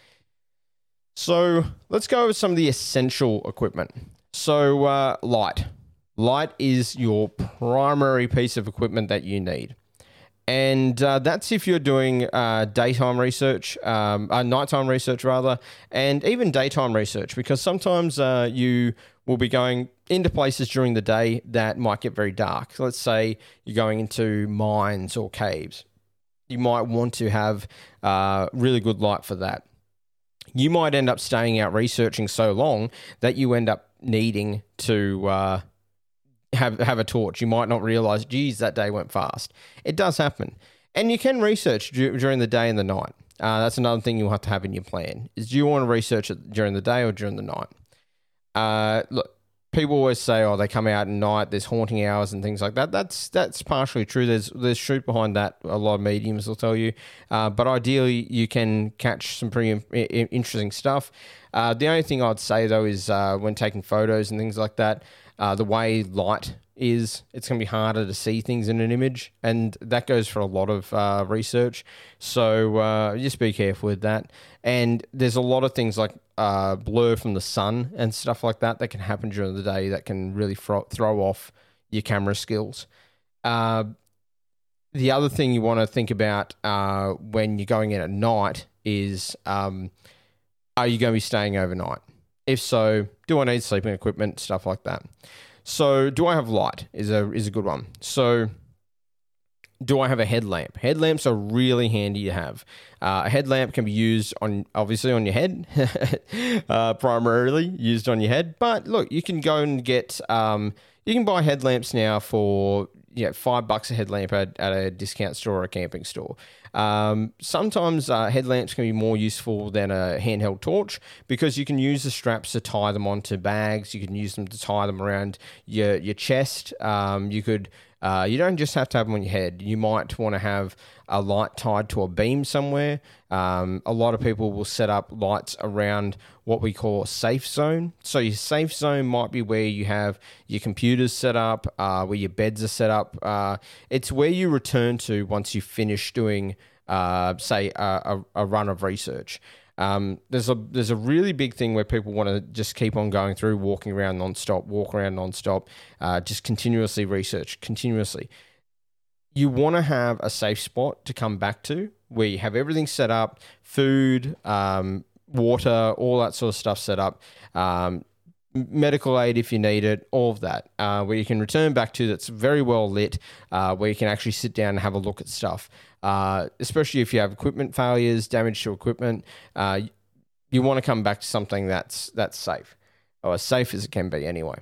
Speaker 2: So let's go over some of the essential equipment. So uh, light. Light is your primary piece of equipment that you need. And uh, that's if you're doing uh, daytime research, um, uh, nighttime research rather, and even daytime research, because sometimes uh, you will be going into places during the day that might get very dark. So let's say you're going into mines or caves. You might want to have uh, really good light for that. You might end up staying out researching so long that you end up needing to uh, have have a torch. You might not realize, geez, that day went fast. It does happen. And you can research d- during the day and the night. Uh, that's another thing you'll have to have in your plan, is do you want to research it during the day or during the night? Uh, look, people always say, oh, they come out at night, there's haunting hours and things like that. That's that's partially true. There's there's truth behind that. A lot of mediums will tell you. Uh, but ideally, you can catch some pretty in- interesting stuff. Uh, the only thing I'd say, though, is uh, when taking photos and things like that, uh, the way light is, it's going to be harder to see things in an image. And that goes for a lot of uh, research. So uh, just be careful with that. And there's a lot of things like uh, blur from the sun and stuff like that that can happen during the day that can really fro- throw off your camera skills. Uh, the other thing you want to think about uh, when you're going in at night is, um, are you going to be staying overnight? If so, do I need sleeping equipment, stuff like that? So do I have light is a is a good one. So do I have a headlamp? Headlamps are really handy to have. Uh, a headlamp can be used on, obviously, on your head, uh, primarily used on your head. But look, you can go and get, um, you can buy headlamps now for, you know, five bucks a headlamp at, at a discount store or a camping store. Um, sometimes uh, headlamps can be more useful than a handheld torch, because you can use the straps to tie them onto bags. You can use them to tie them around your your chest. Um, you could. Uh, you don't just have to have them on your head. You might want to have a light tied to a beam somewhere. Um, a lot of people will set up lights around what we call a safe zone. So your safe zone might be where you have your computers set up, uh, where your beds are set up. Uh, it's where you return to once you finish doing, uh, say, a, a, a run of research. Um, there's a there's a really big thing where people want to just keep on going through, walking around nonstop, walk around nonstop, uh, just continuously research, continuously. You want to have a safe spot to come back to where you have everything set up, food, um, water, all that sort of stuff set up. Um, medical aid if you need it, all of that, uh, where you can return back to that's very well lit, uh, where you can actually sit down and have a look at stuff. Uh, especially if you have equipment failures, damage to equipment, uh, you want to come back to something that's that's safe, or as safe as it can be anyway.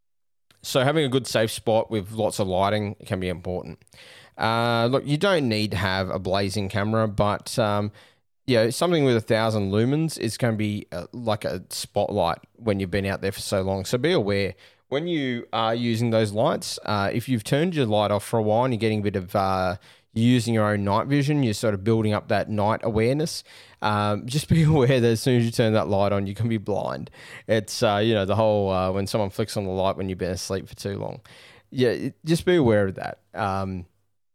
Speaker 2: So having a good safe spot with lots of lighting can be important. Uh, look, you don't need to have a blazing camera, but um, you know, something with a thousand lumens is going to be uh, like a spotlight when you've been out there for so long. So be aware when you are using those lights. Uh, if you've turned your light off for a while and you're getting a bit of uh, you're using your own night vision, you're sort of building up that night awareness. Um, just be aware that as soon as you turn that light on, you can be blind. It's uh, you know the whole uh, when someone flicks on the light when you've been asleep for too long. Yeah, it, just be aware of that. Um,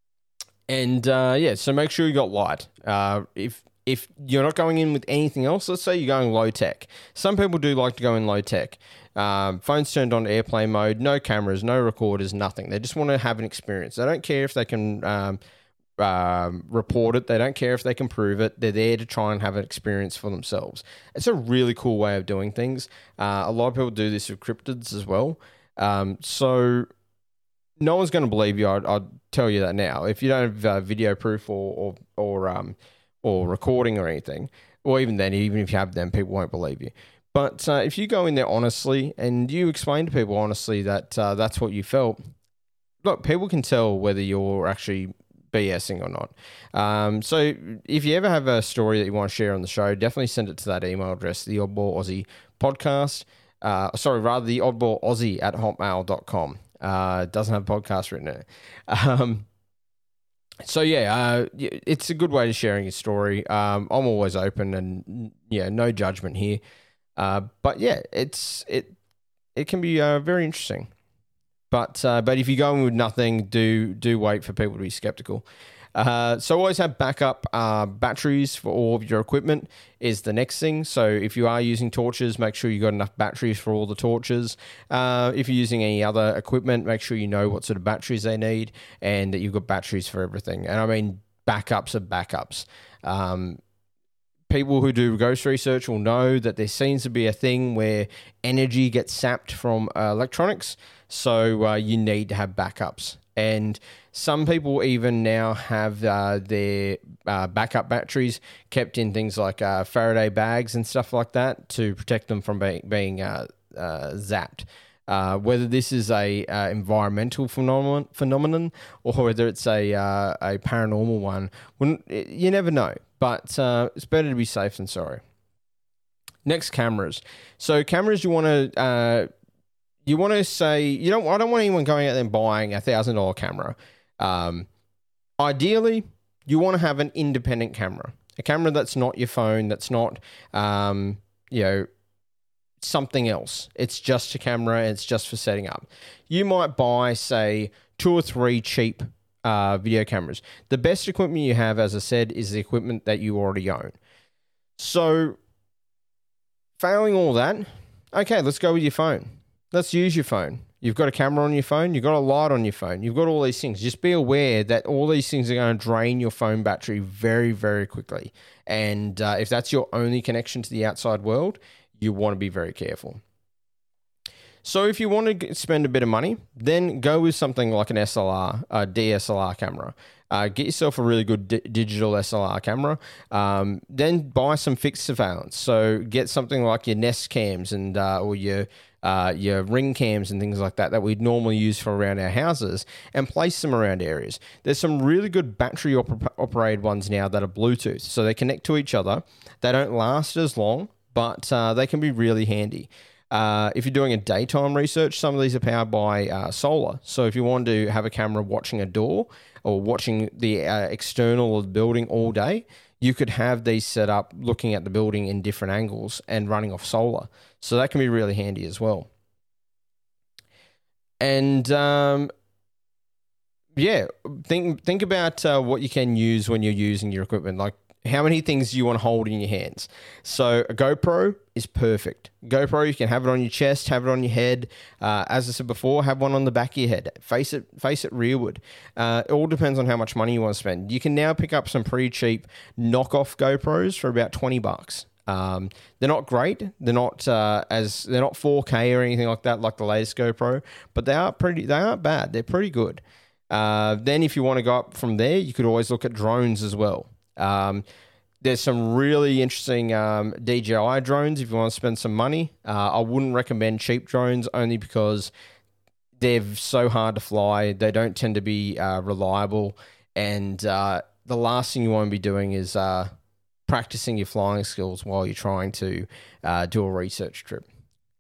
Speaker 2: and uh, yeah, so make sure you got light. Uh, if If you're not going in with anything else, let's say you're going low tech. Some people do like to go in low tech. Um, phones turned on to airplane mode, no cameras, no recorders, nothing. They just want to have an experience. They don't care if they can um, um, report it. They don't care if they can prove it. They're there to try and have an experience for themselves. It's a really cool way of doing things. Uh, a lot of people do this with cryptids as well. Um, so no one's going to believe you. I'd, I'd tell you that now. If you don't have uh, video proof or or, or um, or recording or anything, or even then, even if you have them, people won't believe you. But uh, if you go in there honestly and you explain to people honestly that uh, that's what you felt, look, people can tell whether you're actually BSing or not. Um, so if you ever have a story that you want to share on the show, definitely send it to that email address, the Oddball Aussie podcast. Uh, sorry, rather the Oddball Aussie at hotmail dot com. Uh, it doesn't have podcast written in it. Um, So yeah, uh, it's a good way to sharing your story. Um, I'm always open, and yeah, no judgment here. Uh, but yeah, it's it it can be uh, very interesting. But uh, but if you go in with nothing, do do wait for people to be skeptical. Uh, so always have backup uh, batteries for all of your equipment is the next thing. So if you are using torches, make sure you got enough batteries for all the torches. Uh, if you're using any other equipment, make sure you know what sort of batteries they need and that you've got batteries for everything. And I mean, backups are backups. Um, people who do ghost research will know that there seems to be a thing where energy gets sapped from uh, electronics. So uh, you need to have backups. And some people even now have uh, their uh, backup batteries kept in things like uh, Faraday bags and stuff like that to protect them from being, being uh, uh, zapped. Uh, whether this is a uh, environmental phenomenon, phenomenon or whether it's a uh, a paranormal one, you never know. But uh, it's better to be safe than sorry. Next, cameras. So cameras, you want to uh, you want to say you don't. I don't want anyone going out there and buying a thousand dollar camera. Um, ideally, you want to have an independent camera, a camera that's not your phone, that's not, um, you know, something else. It's just a camera. It's just for setting up. You might buy, say, two or three cheap uh, video cameras. The best equipment you have, as I said, is the equipment that you already own. So, failing all that, okay, let's go with your phone. Let's use your phone. You've got a camera on your phone. You've got a light on your phone. You've got all these things. Just be aware that all these things are going to drain your phone battery very, very quickly. And uh, if that's your only connection to the outside world, you want to be very careful. So if you want to spend a bit of money, then go with something like an S L R, a D S L R camera. Uh, get yourself a really good di- digital S L R camera. Um, then buy some fixed surveillance. So get something like your Nest cams and uh, or your uh, your Ring cams and things like that that we'd normally use for around our houses, and place them around areas. There's some really good battery op- operated ones now that are Bluetooth, so they connect to each other. They don't last as long, but uh, they can be really handy. Uh, if you're doing a daytime research, some of these are powered by uh, solar. So if you want to have a camera watching a door or watching the uh, external of the building all day, you could have these set up looking at the building in different angles and running off solar. So that can be really handy as well. And um, yeah, think think about uh, what you can use when you're using your equipment. Like, how many things do you want to hold in your hands? So a GoPro is perfect. GoPro, you can have it on your chest, have it on your head. Uh, as I said before, have one on the back of your head. Face it, face it rearward. Uh, it all depends on how much money you want to spend. You can now pick up some pretty cheap knockoff GoPros for about twenty bucks. Um, they're not great. They're not uh, as they're not four K or anything like that, like the latest GoPro, but they are pretty. They aren't bad. They're pretty good. Uh, then, if you want to go up from there, you could always look at drones as well. Um, there's some really interesting um, D J I drones if you want to spend some money. Uh, I wouldn't recommend cheap drones only because they're so hard to fly. They don't tend to be uh, reliable, and uh, the last thing you want to be doing is uh, practicing your flying skills while you're trying to uh, do a research trip.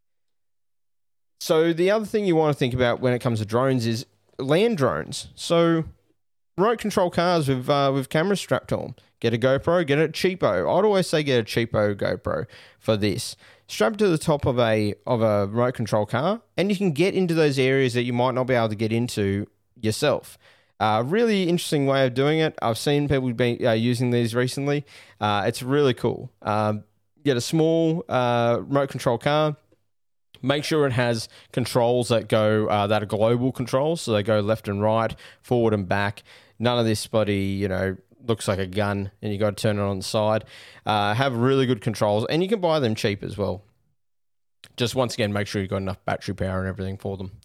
Speaker 2: So the other thing you want to think about when it comes to drones is land drones. So remote control cars with uh, with cameras strapped on. Get a GoPro, get a cheapo. I'd always say get a cheapo GoPro for this. Strap it to the top of a of a remote control car, and you can get into those areas that you might not be able to get into yourself. Uh, really interesting way of doing it. I've seen people be uh, using these recently. Uh, it's really cool. Um, get a small uh, remote control car. Make sure it has controls that go uh, that are global controls, so they go left and right, forward and back. None of this bloody, you know, looks like a gun, and you got to turn it on the side. Uh, have really good controls, and you can buy them cheap as well. Just once again, make sure you've got enough battery power and everything for them.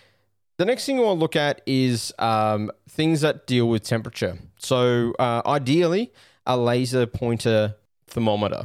Speaker 2: The next thing you want to look at is um, things that deal with temperature. So uh, ideally, a laser pointer thermometer.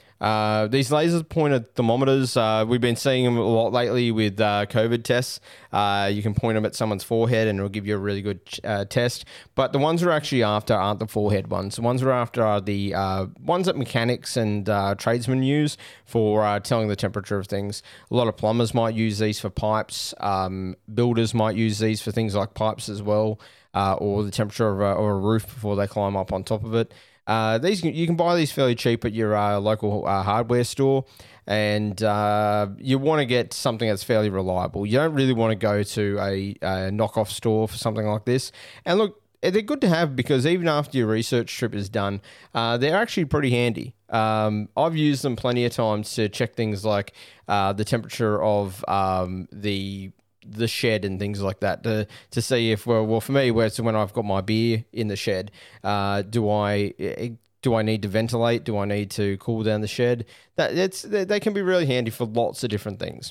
Speaker 2: Uh, these laser pointer thermometers, uh, we've been seeing them a lot lately with uh, COVID tests. Uh, you can point them at someone's forehead and it'll give you a really good uh, test. But the ones we're actually after aren't the forehead ones. The ones we're after are the uh, ones that mechanics and uh, tradesmen use for uh, telling the temperature of things. A lot of plumbers might use these for pipes. Um, builders might use these for things like pipes as well, uh, or the temperature of a, or a roof before they climb up on top of it. Uh, these you can buy these fairly cheap at your uh, local uh, hardware store, and uh, you want to get something that's fairly reliable. You don't really want to go to a, a knockoff store for something like this. And look, they're good to have because even after your research trip is done, uh, they're actually pretty handy. Um, I've used them plenty of times to check things like uh, the temperature of um, the the shed and things like that to to see if well well for me where it's when I've got my beer in the shed, uh do I do I need to ventilate, do I need to cool down the shed? That it's they can be really handy for lots of different things.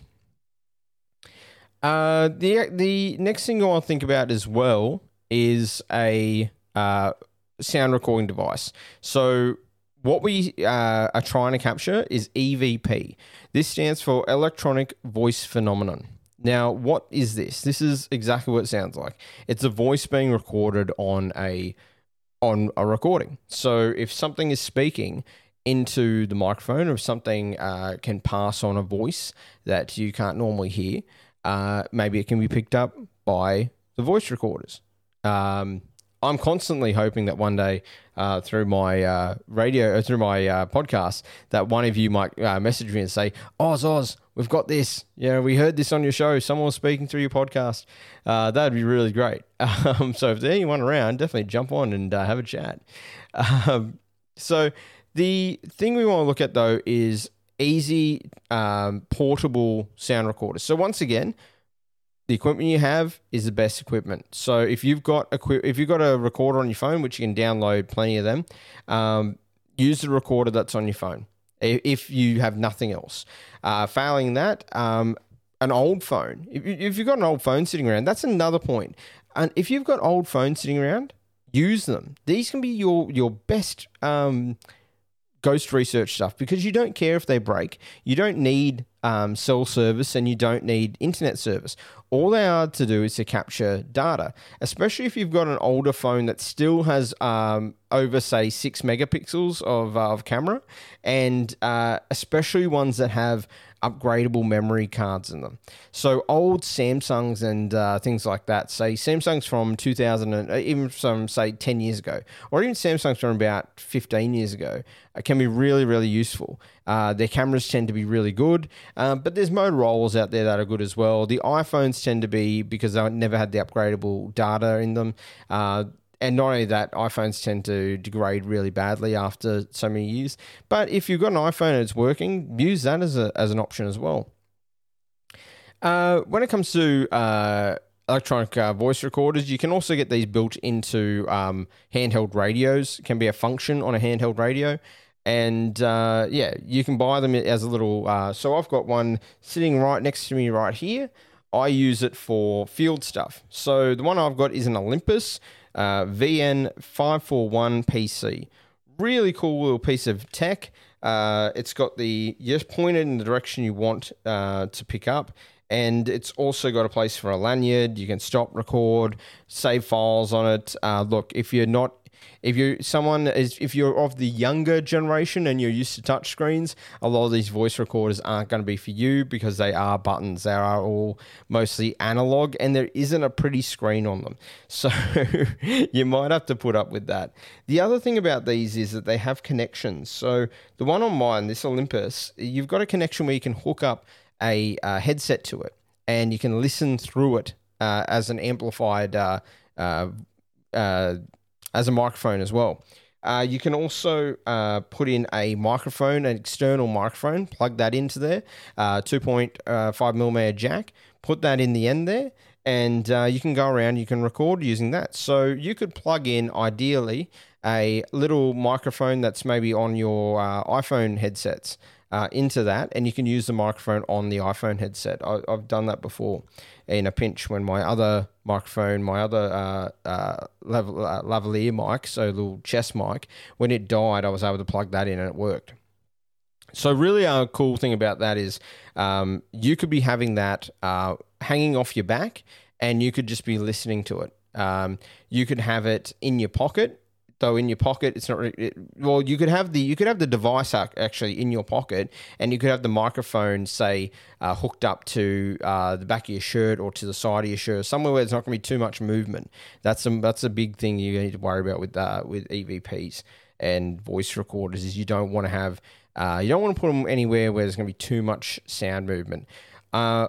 Speaker 2: Uh the the next thing I want to think about as well is a uh sound recording device. So what we uh, are trying to capture is E V P. This stands for electronic voice phenomenon. Now, what is this? This is exactly what it sounds like. It's a voice being recorded on a on a recording. So if something is speaking into the microphone, or if something uh, can pass on a voice that you can't normally hear, uh, maybe it can be picked up by the voice recorders. Um, I'm constantly hoping that one day uh, through my uh, radio, or through my uh, podcast, that one of you might uh, message me and say, Oz, Oz, we've got this. You know, we heard this on your show. Someone was speaking through your podcast. Uh, that'd be really great. Um, so if there's anyone around, definitely jump on and uh, have a chat. Um, so the thing we want to look at, though, is easy, um, portable sound recorders. So once again, the equipment you have is the best equipment. So if you've got equi- if you've got a recorder on your phone, which you can download plenty of them, um, use the recorder that's on your phone if you have nothing else. Uh, failing that, um, an old phone. If, if you've got an old phone sitting around, that's another point. And if you've got old phones sitting around, use them. These can be your your best um, ghost research stuff because you don't care if they break. You don't need um, cell service and you don't need internet service. All they are to do is to capture data, especially if you've got an older phone that still has um, over, say, six megapixels of, uh, of camera, and uh, especially ones that have upgradable memory cards in them. So old Samsungs and uh, things like that, say Samsungs from two thousand, and even from, say, ten years ago, or even Samsungs from about fifteen years ago, uh, can be really, really useful. Uh, their cameras tend to be really good, um, but there's Motorola's out there that are good as well. The iPhones tend to be, because they never had the upgradable data in them, uh, and not only that, iPhones tend to degrade really badly after so many years. But if you've got an iPhone and it's working, use that as a as an option as well. Uh, when it comes to uh, electronic uh, voice recorders, you can also get these built into um, handheld radios. It can be a function on a handheld radio. And uh, yeah, you can buy them as a little. Uh, so I've got one sitting right next to me right here. I use it for field stuff. So the one I've got is an Olympus uh, V N five forty-one P C. Really cool little piece of tech. Uh, it's got the, you just point it in the direction you want uh, to pick up. And it's also got a place for a lanyard. You can stop, record, save files on it. Uh, look, if you're not, if you're someone is, if you're of the younger generation and you're used to touch screens, a lot of these voice recorders aren't going to be for you because they are buttons. They are all mostly analog, and there isn't a pretty screen on them. So you might have to put up with that. The other thing about these is that they have connections. So the one on mine, this Olympus, you've got a connection where you can hook up a uh, headset to it, and you can listen through it uh, as an amplified, uh, uh, uh, as a microphone as well. Uh, you can also uh, put in a microphone, an external microphone, plug that into there, uh, two point five millimeter jack, put that in the end there, and uh, you can go around, you can record using that. So you could plug in, ideally, a little microphone that's maybe on your uh, iPhone headsets, Uh, into that, and you can use the microphone on the iPhone headset. I, I've done that before in a pinch when my other microphone, my other uh, uh, level, uh, lavalier mic, so little chest mic, when it died, I was able to plug that in and it worked. So really a cool thing about that is um, you could be having that uh, hanging off your back, and you could just be listening to it. Um, you could have it in your pocket. Though in your pocket, it's not really, it, well. You could have the you could have the device actually in your pocket, and you could have the microphone, say, uh, hooked up to uh, the back of your shirt or to the side of your shirt, somewhere where there's not going to be too much movement. That's a that's a big thing you need to worry about with uh, with E V Ps and voice recorders. Is you don't want to have uh, you don't want to put them anywhere where there's going to be too much sound movement. Uh,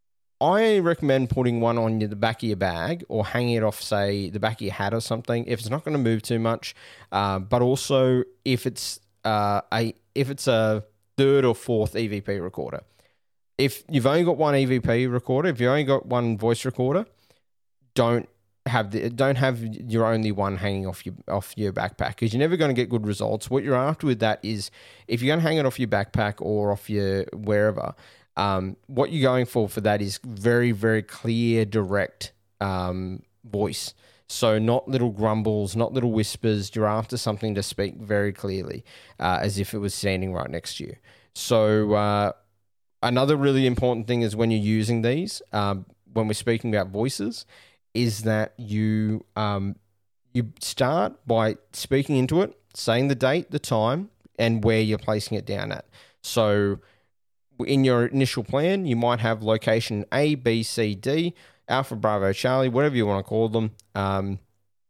Speaker 2: I recommend putting one on the back of your bag or hanging it off, say, the back of your hat or something, if it's not going to move too much. Uh, but also if it's uh, a if it's a third or fourth E V P recorder. If you've only got one E V P recorder, if you've only got one voice recorder, don't have the don't have your only one hanging off your off your backpack, because you're never going to get good results. What you're after with that is, if you're going to hang it off your backpack or off your wherever. Um, what you're going for for that is very, very clear, direct um, voice. So not little grumbles, not little whispers. You're after something to speak very clearly, uh, as if it was standing right next to you. So uh, another really important thing is when you're using these, um, when we're speaking about voices, is that you um, you start by speaking into it, saying the date, the time, and where you're placing it down at. So in your initial plan, you might have location A, B, C, D, Alpha, Bravo, Charlie, whatever you want to call them, um,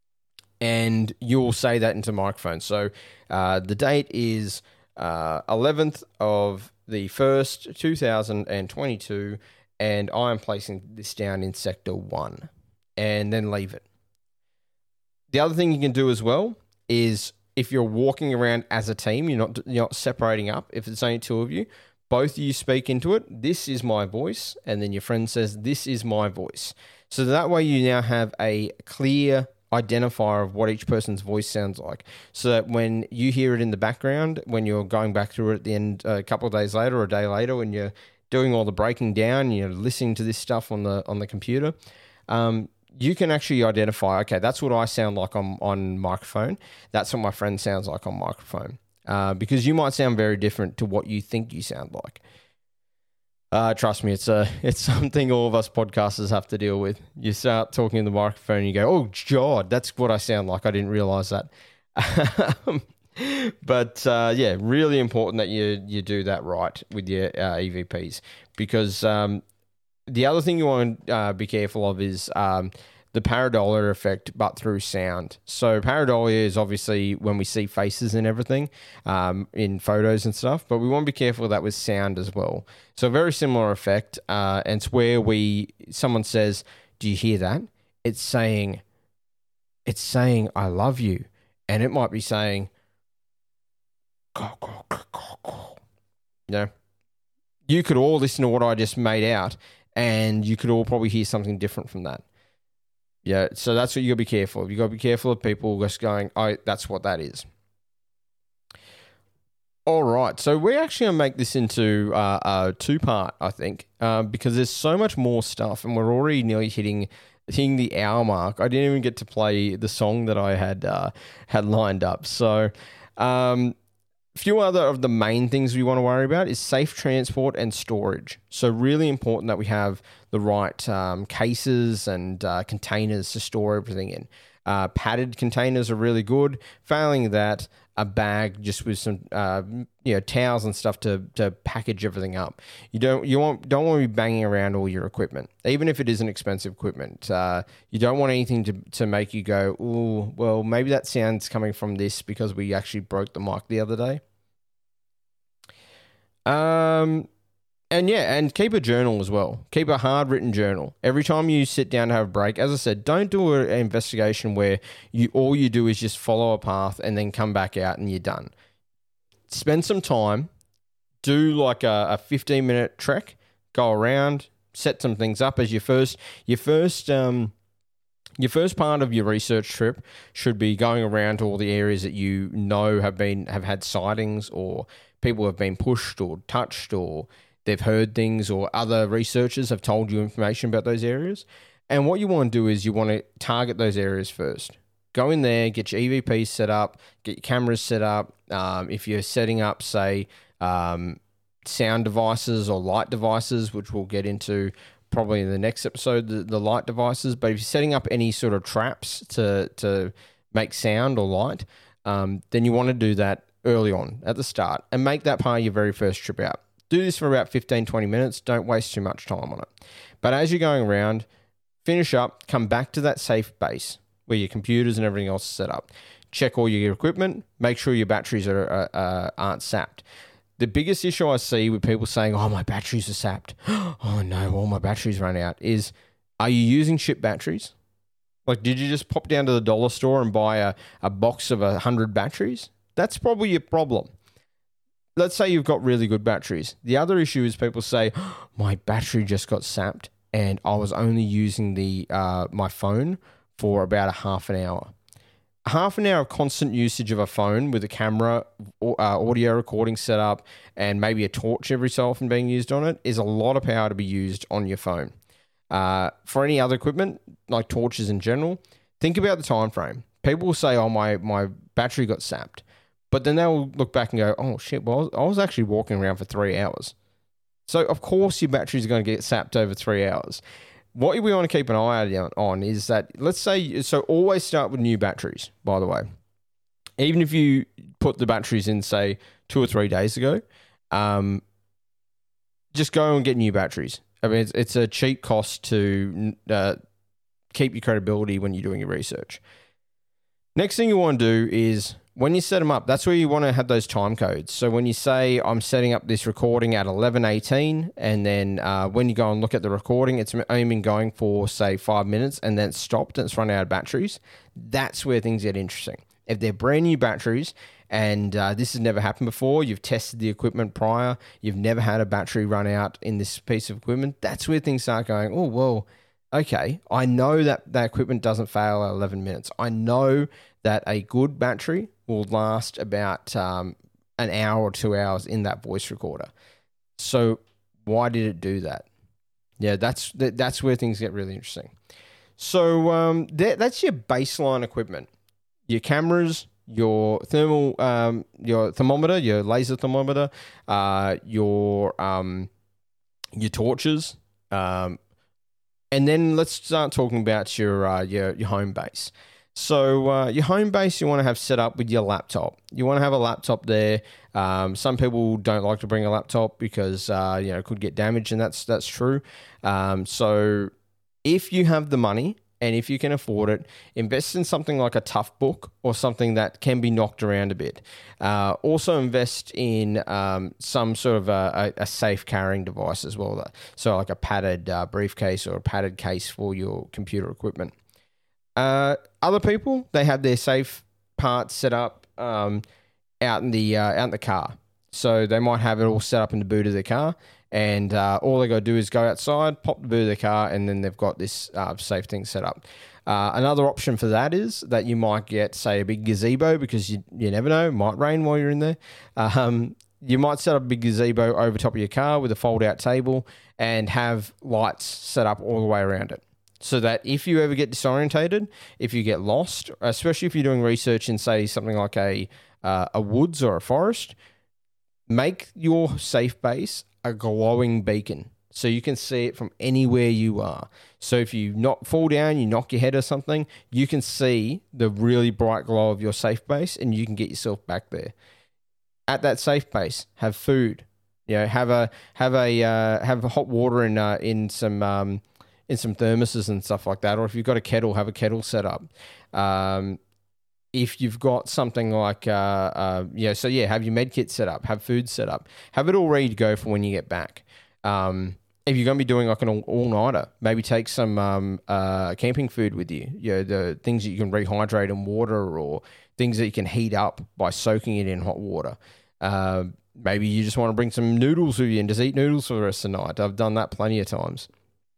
Speaker 2: and you'll say that into microphone. So uh, the date is uh, eleventh of the first, two thousand twenty-two, and I am placing this down in Sector one, and then leave it. The other thing you can do as well is, if you're walking around as a team, you're not, you're not separating up, if it's only two of you, both of you speak into it, this is my voice, and then your friend says, this is my voice. So that way you now have a clear identifier of what each person's voice sounds like. So that when you hear it in the background, when you're going back through it at the end a couple of days later or a day later, when you're doing all the breaking down, you're listening to this stuff on the on the computer, um, you can actually identify, okay, that's what I sound like on, on microphone. That's what my friend sounds like on microphone. Uh, because you might sound very different to what you think you sound like. Uh, trust me, it's a it's something all of us podcasters have to deal with. You start talking in the microphone and you go, oh, God, that's what I sound like. I didn't realize that. But uh, yeah, really important that you you do that right with your uh, E V Ps, because um, the other thing you want to uh, be careful of is um, the pareidolia effect, but through sound. So pareidolia is obviously when we see faces and everything um, in photos and stuff, but we want to be careful of that with sound as well. So a very similar effect, uh, and it's where we someone says, "Do you hear that?" It's saying, it's saying, "I love you," and it might be saying, "Go go go go go." You know, you could all listen to what I just made out, and you could all probably hear something different from that. Yeah, so that's what you got to be careful of. You got to be careful of people just going, "Oh, that's what that is." All right, so we're actually going to make this into uh, a two-part, I think, uh, because there's so much more stuff, and we're already nearly hitting hitting the hour mark. I didn't even get to play the song that I had uh, had lined up. So, um, a few other of the main things we want to worry about is safe transport and storage. So, really important that we have the right um, cases and uh, containers to store everything in. Uh, padded containers are really good. Failing that, a bag just with some uh, you know towels and stuff to to package everything up. You don't you want don't want to be banging around all your equipment, even if it isn't expensive equipment. Uh, you don't want anything to to make you go, oh, well, maybe that sound's coming from this because we actually broke the mic the other day. Um. And yeah, and keep a journal as well. Keep a hard written journal. Every time you sit down to have a break, as I said, don't do an investigation where you all you do is just follow a path and then come back out and you're done. Spend some time, do like a, a fifteen minute trek, go around, set some things up as your first your first um your first part of your research trip should be going around to all the areas that you know have been have had sightings or people have been pushed or touched or they've heard things or other researchers have told you information about those areas. And what you want to do is you want to target those areas first. Go in there, get your E V Ps set up, get your cameras set up. Um, if you're setting up, say, um, sound devices or light devices, which we'll get into probably in the next episode, the, the light devices. But if you're setting up any sort of traps to, to make sound or light, um, then you want to do that early on at the start and make that part of your very first trip out. Do this for about fifteen, twenty minutes. Don't waste too much time on it. But as you're going around, finish up, come back to that safe base where your computers and everything else is set up. Check all your equipment. Make sure your batteries are, are, uh, aren't sapped. The biggest issue I see with people saying, oh, my batteries are sapped. Oh, no, all my batteries run out is, are you using ship batteries? Like, did you just pop down to the dollar store and buy a, a box of one hundred batteries? That's probably your problem. Let's say you've got really good batteries. The other issue is people say, oh, my battery just got sapped and I was only using the uh, my phone for about a half an hour. Half an hour of constant usage of a phone with a camera, uh, audio recording set up, and maybe a torch every so often being used on it is a lot of power to be used on your phone. Uh, for any other equipment, like torches in general, think about the time frame. People will say, oh, my, my battery got sapped. But then they'll look back and go, oh, shit, well, I was actually walking around for three hours. So, of course, your battery's going to get sapped over three hours. What we want to keep an eye out on is that, let's say, so always start with new batteries, by the way. Even if you put the batteries in, say, two or three days ago, um, just go and get new batteries. I mean, it's, it's a cheap cost to uh, keep your credibility when you're doing your research. Next thing you want to do is, when you set them up, that's where you want to have those time codes. So when you say, I'm setting up this recording at eleven eighteen, and then uh, when you go and look at the recording, it's only been going for, say, five minutes, and then it's stopped and it's run out of batteries, that's where things get interesting. If they're brand new batteries, and uh, this has never happened before, you've tested the equipment prior, you've never had a battery run out in this piece of equipment, that's where things start going, oh, well, okay, I know that that equipment doesn't fail at eleven minutes. I know that a good battery will last about um, an hour or two hours in that voice recorder. So why did it do that? Yeah, that's that's where things get really interesting. So um, that, that's your baseline equipment. Your cameras, your thermal, um, your thermometer, your laser thermometer, uh, your um, your torches, um, and then let's start talking about your uh, your your home base. So uh, your home base you want to have set up with your laptop. You want to have a laptop there. Um, some people don't like to bring a laptop because uh, you know it could get damaged, and that's that's true. Um, so if you have the money and if you can afford it, invest in something like a Toughbook or something that can be knocked around a bit. Uh, also invest in um, some sort of a, a, a safe carrying device as well. So like a padded uh, briefcase or a padded case for your computer equipment. Uh, other people, they have their safe parts set up um, out in the uh, out in the car. So they might have it all set up in the boot of their car, And uh, all they got to do is go outside, pop the boot of their car, and then they've got this uh, safe thing set up. Uh, another option for that is that you might get, say, a big gazebo, because you you never know, it might rain while you're in there. Um, you might set up a big gazebo over top of your car with a fold-out table and have lights set up all the way around it. So that if you ever get disorientated, if you get lost, especially if you're doing research in, say, something like a uh, a woods or a forest, make your safe base a glowing beacon so you can see it from anywhere you are. So if you not fall down, you knock your head or something, you can see the really bright glow of your safe base and you can get yourself back there. At that safe base, have food. You know, have a have a uh, have hot water in uh, in some um, in some thermoses and stuff like that. Or if you've got a kettle, have a kettle set up. Um, if you've got something like uh, uh, yeah, so yeah, have your med kit set up, have food set up, have it all ready to go for when you get back. Um, if you're going to be doing like an all- all-nighter, maybe take some um, uh, camping food with you. You know, the things that you can rehydrate in water, or things that you can heat up by soaking it in hot water. Uh, maybe you just want to bring some noodles with you and just eat noodles for the rest of the night. I've done that plenty of times.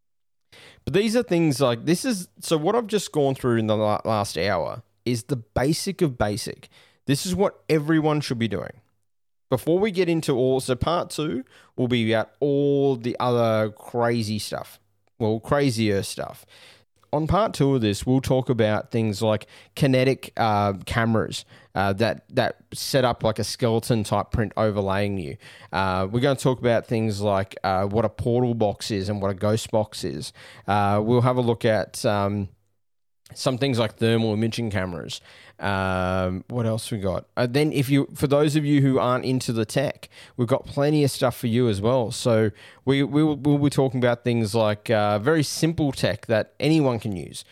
Speaker 2: But these are things like, this is, so what I've just gone through in the last hour is the basic of basic. This is what everyone should be doing. Before we get into all, so part two will be about all the other crazy stuff. Well, crazier stuff. On part two of this, we'll talk about things like kinetic uh, cameras uh, that that set up like a skeleton type print overlaying you. Uh, we're going to talk about things like uh, what a portal box is and what a ghost box is. Uh, we'll have a look at um, some things like thermal imaging cameras. Um, what else we got? Uh, then if you, for those of you who aren't into the tech, we've got plenty of stuff for you as well. So we, we will, we'll be talking about things like uh, very simple tech that anyone can use.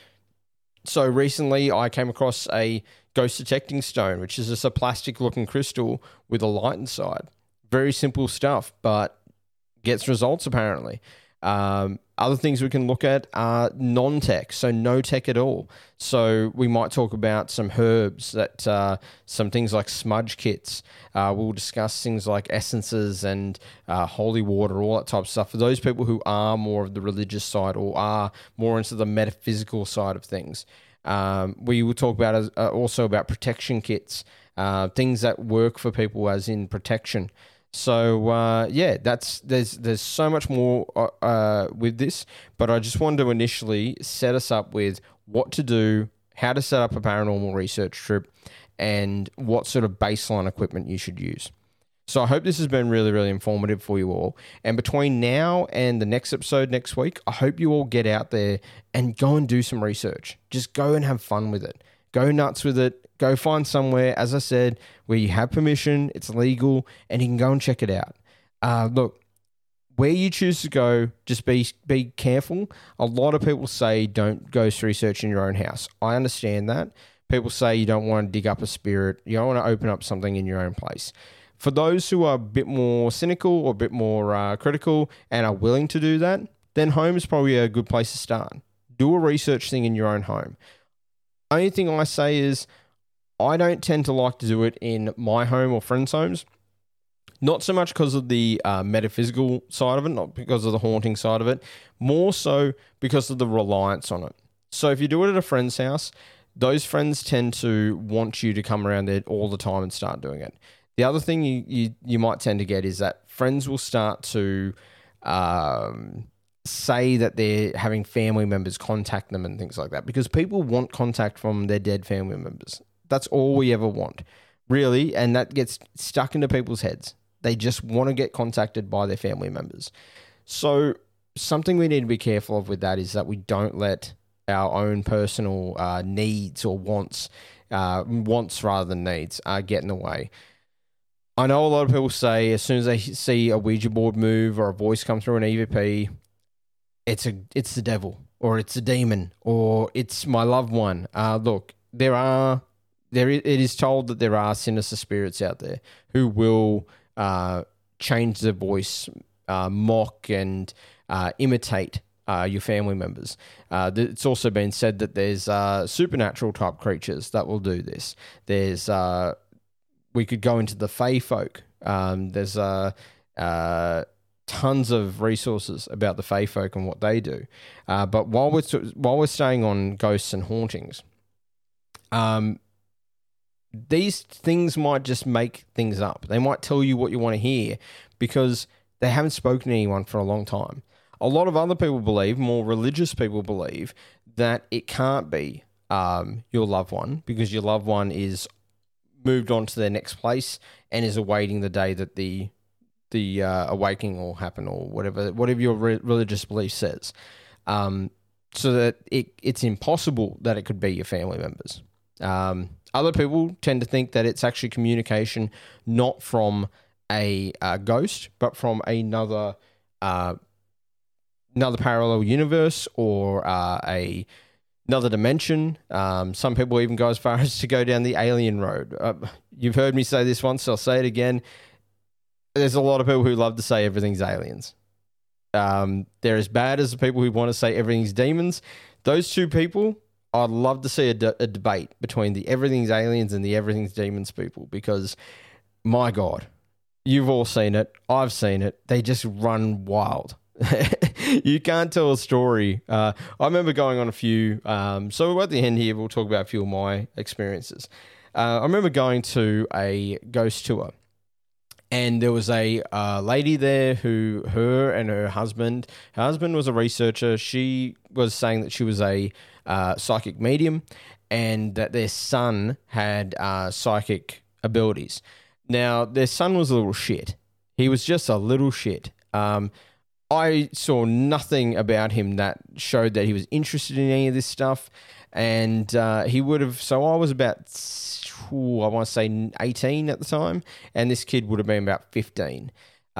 Speaker 2: So recently I came across a ghost detecting stone, which is just a plastic looking crystal with a light inside. Very simple stuff, but gets results apparently. Um, other things we can look at are non-tech, so no tech at all. So we might talk about some herbs, that uh, some things like smudge kits. Uh, we'll discuss things like essences and uh, holy water, all that type of stuff. For those people who are more of the religious side or are more into the metaphysical side of things, um, we will talk about uh, also about protection kits, uh, things that work for people as in protection. So uh, yeah, that's there's there's so much more uh, with this, but I just wanted to initially set us up with what to do, how to set up a paranormal research trip, and what sort of baseline equipment you should use. So I hope this has been really, really informative for you all. And between now and the next episode next week, I hope you all get out there and go and do some research. Just go and have fun with it. Go nuts with it. Go find somewhere, as I said, where you have permission, it's legal, and you can go and check it out. Uh, look, where you choose to go, just be be careful. A lot of people say don't ghost research in your own house. I understand that. People say you don't want to dig up a spirit. You don't want to open up something in your own place. For those who are a bit more cynical or a bit more uh, critical and are willing to do that, then home is probably a good place to start. Do a research thing in your own home. Only thing I say is, I don't tend to like to do it in my home or friends' homes. Not so much because of the uh, metaphysical side of it, not because of the haunting side of it, more so because of the reliance on it. So if you do it at a friend's house, those friends tend to want you to come around there all the time and start doing it. The other thing you you, you might tend to get is that friends will start to um, say that they're having family members contact them and things like that, because people want contact from their dead family members. That's all we ever want, really, and that gets stuck into people's heads. They just want to get contacted by their family members. So something we need to be careful of with that is that we don't let our own personal uh, needs or wants, uh, wants rather than needs, uh, get in the way. I know a lot of people say as soon as they see a Ouija board move or a voice come through an E V P, it's a it's the devil, or it's a demon, or it's my loved one. Uh, look, there are... There, it is told that there are sinister spirits out there who will uh, change their voice, uh, mock and uh, imitate uh, your family members. Uh, it's also been said that there's uh, supernatural type creatures that will do this. There's uh, we could go into the Fae folk. Um, there's uh, uh, tons of resources about the Fae folk and what they do. Uh, but while we're while we're staying on ghosts and hauntings, um, these things might just make things up. They might tell you what you want to hear because they haven't spoken to anyone for a long time. A lot of other people believe, more religious people believe, that it can't be um, your loved one because your loved one is moved on to their next place and is awaiting the day that the the uh, awakening will happen, or whatever whatever your re- religious belief says. Um, so that it it's impossible that it could be your family members. Um, other people tend to think that it's actually communication not from a uh, ghost, but from another uh, another parallel universe or uh, a another dimension. Um, some people even go as far as to go down the alien road. Uh, you've heard me say this once, so I'll say it again. There's a lot of people who love to say everything's aliens. Um, they're as bad as the people who want to say everything's demons. Those two people, I'd love to see a, de- a debate between the everything's aliens and the everything's demons people, because my God, you've all seen it. I've seen it. They just run wild. You can't tell a story. Uh, I remember going on a few. Um, so at the end here, we'll talk about a few of my experiences. Uh, I remember going to a ghost tour. And there was a uh, lady there who, her and her husband, her husband was a researcher. She was saying that she was a uh, psychic medium and that their son had uh, psychic abilities. Now, their son was a little shit. He was just a little shit. Um, I saw nothing about him that showed that he was interested in any of this stuff. And uh, he would have, so I was about, ooh, I want to say eighteen at the time, and this kid would have been about fifteen.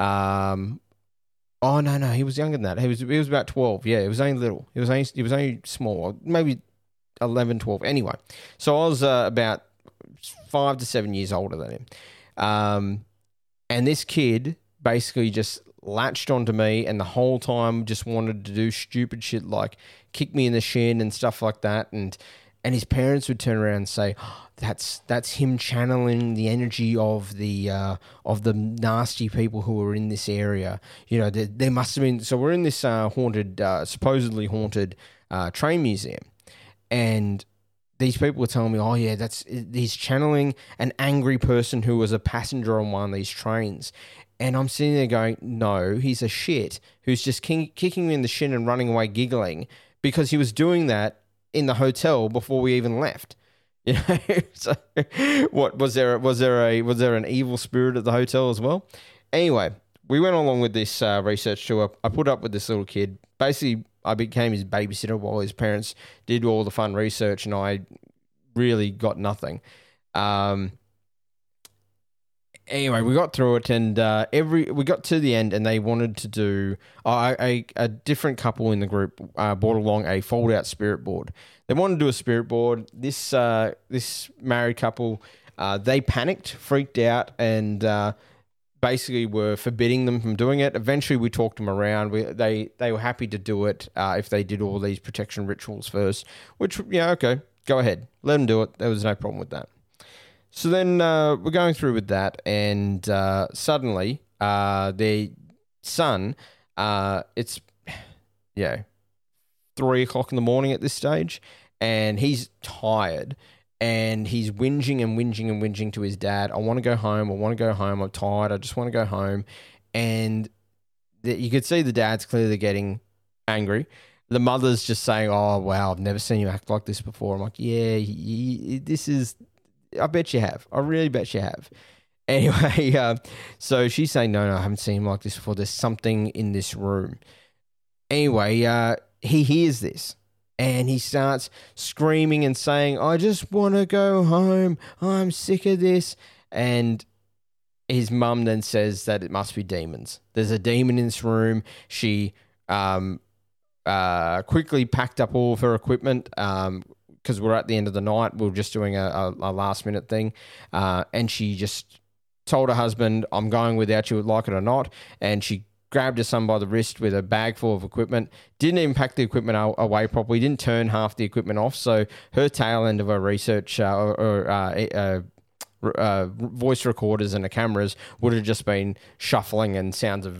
Speaker 2: Um, oh, no, no, he was younger than that. He was he was about twelve. Yeah, he was only little. He was only, he was only small, maybe eleven, twelve. Anyway, so I was uh, about five to seven years older than him. Um, and this kid basically just latched onto me and the whole time just wanted to do stupid shit like kick me in the shin and stuff like that. And and his parents would turn around and say, oh, that's that's him channeling the energy of the uh, of the nasty people who are in this area. You know, there, there must have been... So we're in this uh, haunted, uh, supposedly haunted uh, train museum. And these people were telling me, oh, yeah, that's he's channeling an angry person who was a passenger on one of these trains. And I'm sitting there going, no, he's a shit who's just king- kicking me in the shin and running away giggling because he was doing that in the hotel before we even left. You know, so what was there? Was there a was there an evil spirit at the hotel as well? Anyway, we went along with this uh, research tour. I put up with this little kid. Basically, I became his babysitter while his parents did all the fun research, and I really got nothing. Um, Anyway, we got through it, and uh, every we got to the end, and they wanted to do uh, a a different couple in the group uh, brought along a fold out spirit board. They wanted to do a spirit board. This uh, this married couple, uh, they panicked, freaked out, and uh, basically were forbidding them from doing it. Eventually, we talked them around. We, they they were happy to do it uh, if they did all these protection rituals first. Which yeah, okay, go ahead, let them do it. There was no problem with that. So then uh, we're going through with that, and uh, suddenly uh, their son, uh, it's, yeah, three o'clock in the morning at this stage, and he's tired, and he's whinging and whinging and whinging to his dad. I want to go home. I want to go home. I'm tired. I just want to go home. And the, you could see the dad's clearly getting angry. The mother's just saying, oh, wow, I've never seen you act like this before. I'm like, yeah, he, this is... I bet you have. I really bet you have. Anyway, uh, so she's saying, no, no, I haven't seen him like this before. There's something in this room. Anyway, uh, he hears this and he starts screaming and saying, I just want to go home. I'm sick of this. And his mum then says that it must be demons. There's a demon in this room. She um, uh, quickly packed up all of her equipment, um, because we're at the end of the night. We we're just doing a, a, a last minute thing. Uh, and she just told her husband, I'm going without you, like it or not. And she grabbed her son by the wrist with a bag full of equipment, didn't even pack the equipment away properly, didn't turn half the equipment off. So her tail end of her research uh, or, or uh, uh, uh, voice recorders and the cameras would have just been shuffling and sounds of what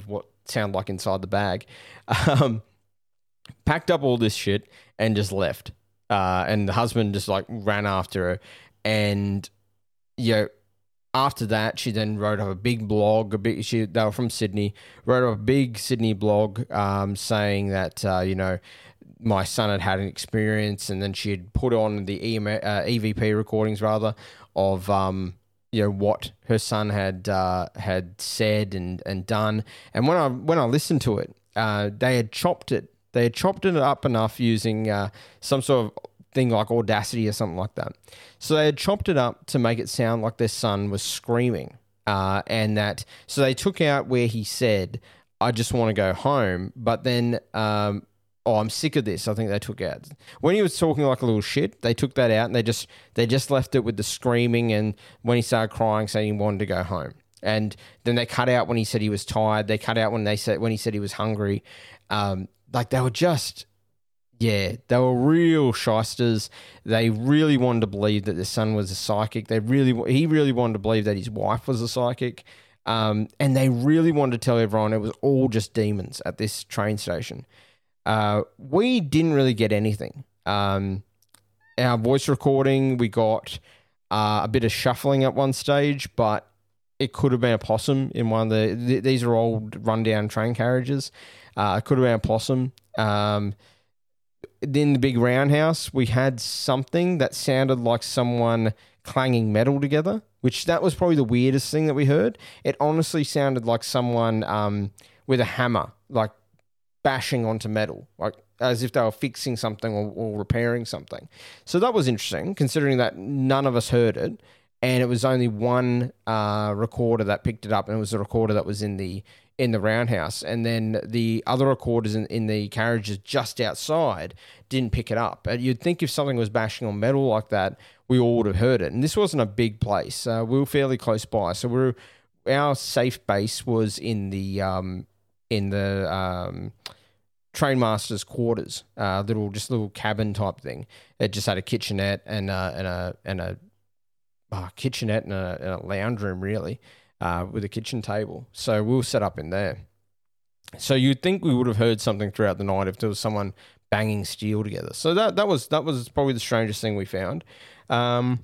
Speaker 2: sounded like inside the bag. Um, packed up all this shit and just left. Uh, and the husband just like ran after her. And, you know, after that, she then wrote up a big blog. A big, she, they were from Sydney, wrote up a big Sydney blog um, saying that, uh, you know, my son had had an experience, and then she had put on the E M, uh, E V P recordings, rather, of, um, you know, what her son had uh, had said and, and done. And when I when I listened to it, uh, they had chopped it. They had chopped it up enough using uh, some sort of thing like Audacity or something like that. So they had chopped it up to make it sound like their son was screaming. Uh, and that, so they took out where he said, I just want to go home. But then, um, oh, I'm sick of this. I think they took out. When he was talking like a little shit, they took that out and they just, they just left it with the screaming. And when he started crying, saying he wanted to go home. And then they cut out when he said he was tired. They cut out when they said, when he said he was hungry. Um, like they were just, yeah, they were real shysters. They really wanted to believe that their son was a psychic. They really, he really wanted to believe that his wife was a psychic. Um, and they really wanted to tell everyone it was all just demons at this train station. Uh, we didn't really get anything. Um, our voice recording, we got uh, a bit of shuffling at one stage, but it could have been a possum in one of the, th- these are old rundown train carriages. Uh, it could have been a possum. Um, in the big roundhouse, we had something that sounded like someone clanging metal together, which that was probably the weirdest thing that we heard. It honestly sounded like someone um, with a hammer, like bashing onto metal, like as if they were fixing something or, or repairing something. So that was interesting, considering that none of us heard it, and it was only one uh, recorder that picked it up, and it was the recorder that was in the in the roundhouse, and then the other recorders in, in the carriages just outside didn't pick it up. And you'd think if something was bashing on metal like that, we all would have heard it. And this wasn't a big place. Uh, we were fairly close by, so we were, our safe base was in the um, in the um, trainmaster's quarters, uh, little just little cabin type thing. It just had a kitchenette and a, and a and a uh, kitchenette and a, and a lounge room, really. Uh, with a kitchen table. So we were set up in there. So you'd think we would have heard something throughout the night if there was someone banging steel together. So that that was that was probably the strangest thing we found. Um,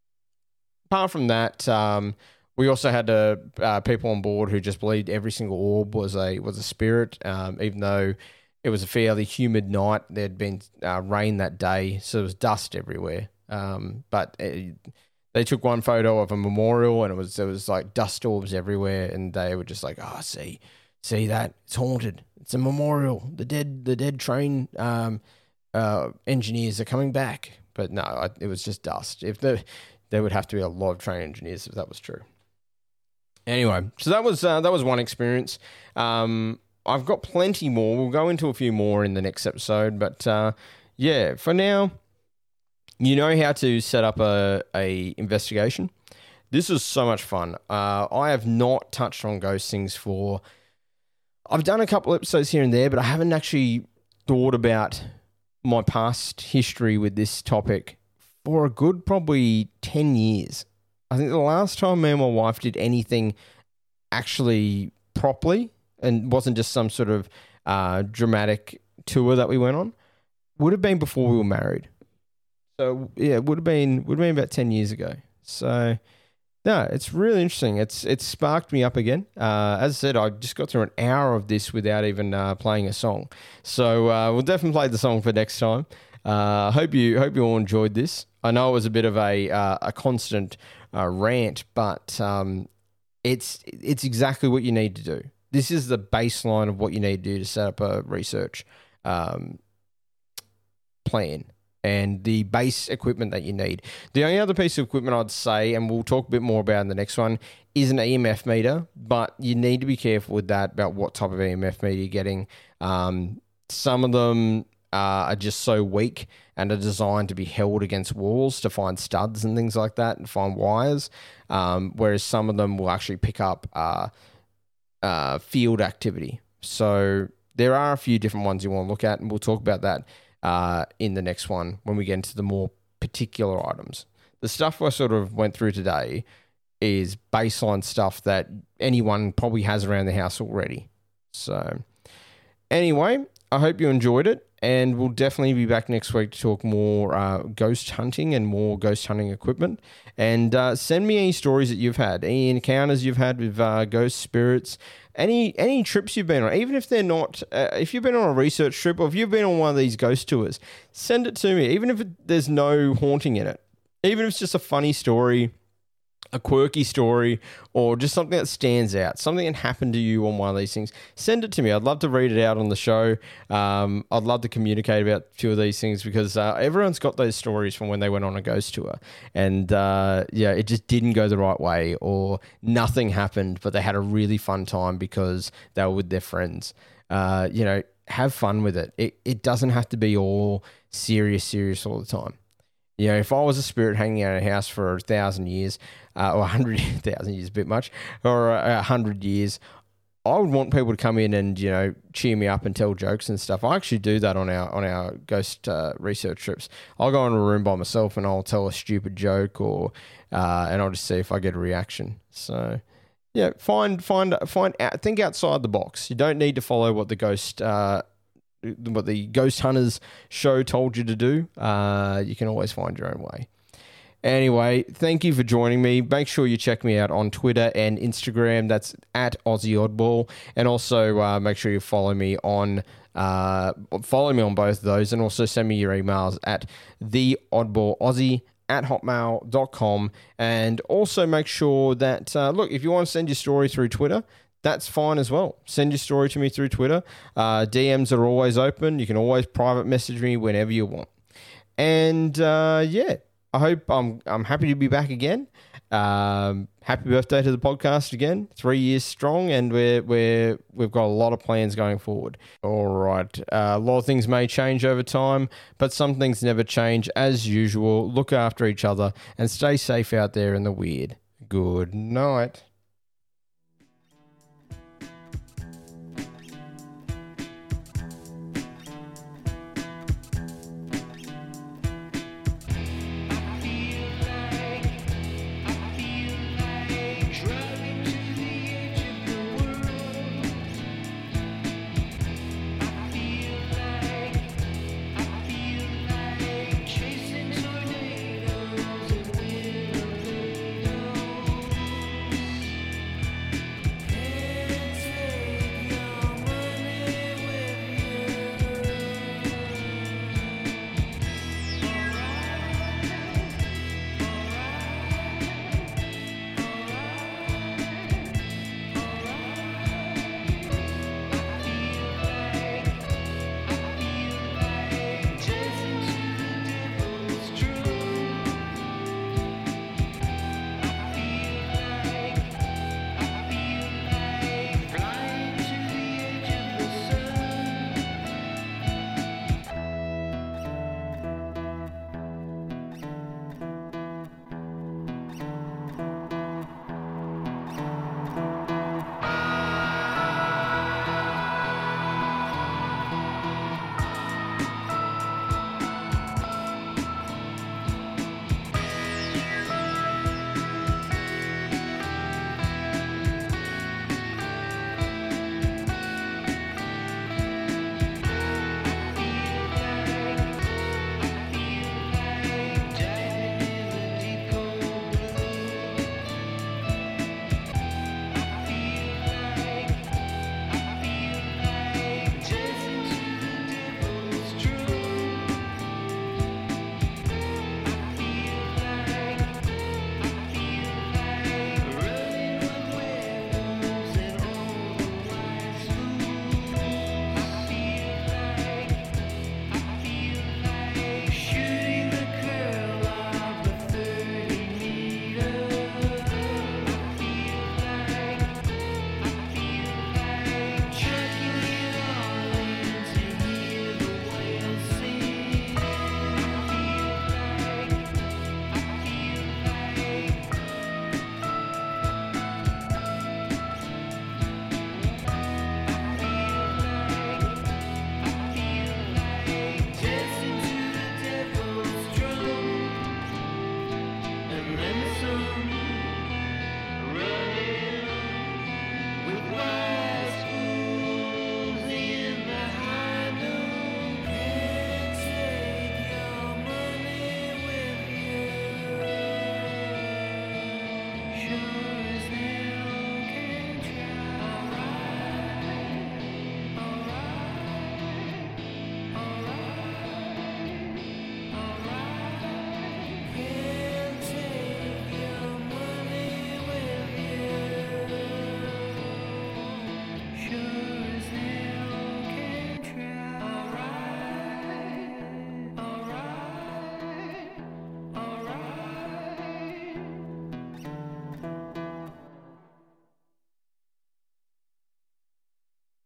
Speaker 2: apart from that, um, we also had uh, uh, people on board who just believed every single orb was a was a spirit, um, even though it was a fairly humid night. There'd been uh, rain that day, so there was dust everywhere. Um, but it, They took one photo of a memorial, and it was there was like dust orbs everywhere, and they were just like, "Oh, see, see that? It's haunted. It's a memorial. The dead, the dead train um, uh, engineers are coming back." But no, I, it was just dust. If the there would have to be a lot of train engineers if that was true. Anyway, so that was uh, that was one experience. Um, I've got plenty more. We'll go into a few more in the next episode, but uh, yeah, for now. You know how to set up a, a investigation. This is so much fun. Uh, I have not touched on ghost things for... I've done a couple episodes here and there, but I haven't actually thought about my past history with this topic for a good probably ten years. I think the last time me and my wife did anything actually properly and wasn't just some sort of uh, dramatic tour that we went on would have been before we were married. So yeah, it would have been would have been about ten years ago. So no, it's really interesting. It's it's sparked me up again. Uh, as I said, I just got through an hour of this without even uh, playing a song. So uh, we'll definitely play the song for next time. I uh, hope you hope you all enjoyed this. I know it was a bit of a uh, a constant uh, rant, but um, it's it's exactly what you need to do. This is the baseline of what you need to do to set up a research um, plan. And the base equipment that you need. The only other piece of equipment I'd say, and we'll talk a bit more about in the next one, is an E M F meter, but you need to be careful with that about what type of E M F meter you're getting. Um, some of them uh, are just so weak and are designed to be held against walls to find studs and things like that and find wires, um, whereas some of them will actually pick up uh, uh, field activity. So there are a few different ones you want to look at, and we'll talk about that Uh, in the next one when we get into the more particular items. The stuff I sort of went through today is baseline stuff that anyone probably has around the house already. So anyway, I hope you enjoyed it, and we'll definitely be back next week to talk more uh, ghost hunting and more ghost hunting equipment. And uh, send me any stories that you've had, any encounters you've had with uh, ghost spirits, any any trips you've been on, even if they're not, uh, if you've been on a research trip or if you've been on one of these ghost tours, send it to me, even if it, there's no haunting in it, even if it's just a funny story, a quirky story, or just something that stands out, something that happened to you on one of these things. Send it to me. I'd love to read it out on the show. Um, I'd love to communicate about a few of these things because uh, everyone's got those stories from when they went on a ghost tour. And uh, yeah, it just didn't go the right way or nothing happened, but they had a really fun time because they were with their friends. Uh, you know, have fun with it. It, it doesn't have to be all serious, serious all the time. You know, if I was a spirit hanging out in a house for a thousand years, uh, or a hundred thousand years, a bit much, or a, a hundred years, I would want people to come in and, you know, cheer me up and tell jokes and stuff. I actually do that on our on our ghost uh, research trips. I'll go in a room by myself and I'll tell a stupid joke, or uh, and I'll just see if I get a reaction. So yeah, find find find out, think outside the box. You don't need to follow what the ghost. Uh, what the Ghost Hunters show told you to do. Uh, you can always find your own way. Anyway, thank you for joining me. Make sure you check me out on Twitter and Instagram. That's at Aussie Oddball. And also uh, make sure you follow me on uh, follow me on both of those, and also send me your emails at theoddballaussie at hotmail dot com. And also make sure that, uh, look, if you want to send your story through Twitter, that's fine as well. Send your story to me through Twitter. Uh, D Ms are always open. You can always private message me whenever you want. And uh, yeah, I hope I'm I'm happy to be back again. Um, happy birthday to the podcast again. Three years strong, and we're we're we've got a lot of plans going forward. All right, uh, a lot of things may change over time, but some things never change. As usual, look after each other and stay safe out there in the weird. Good night.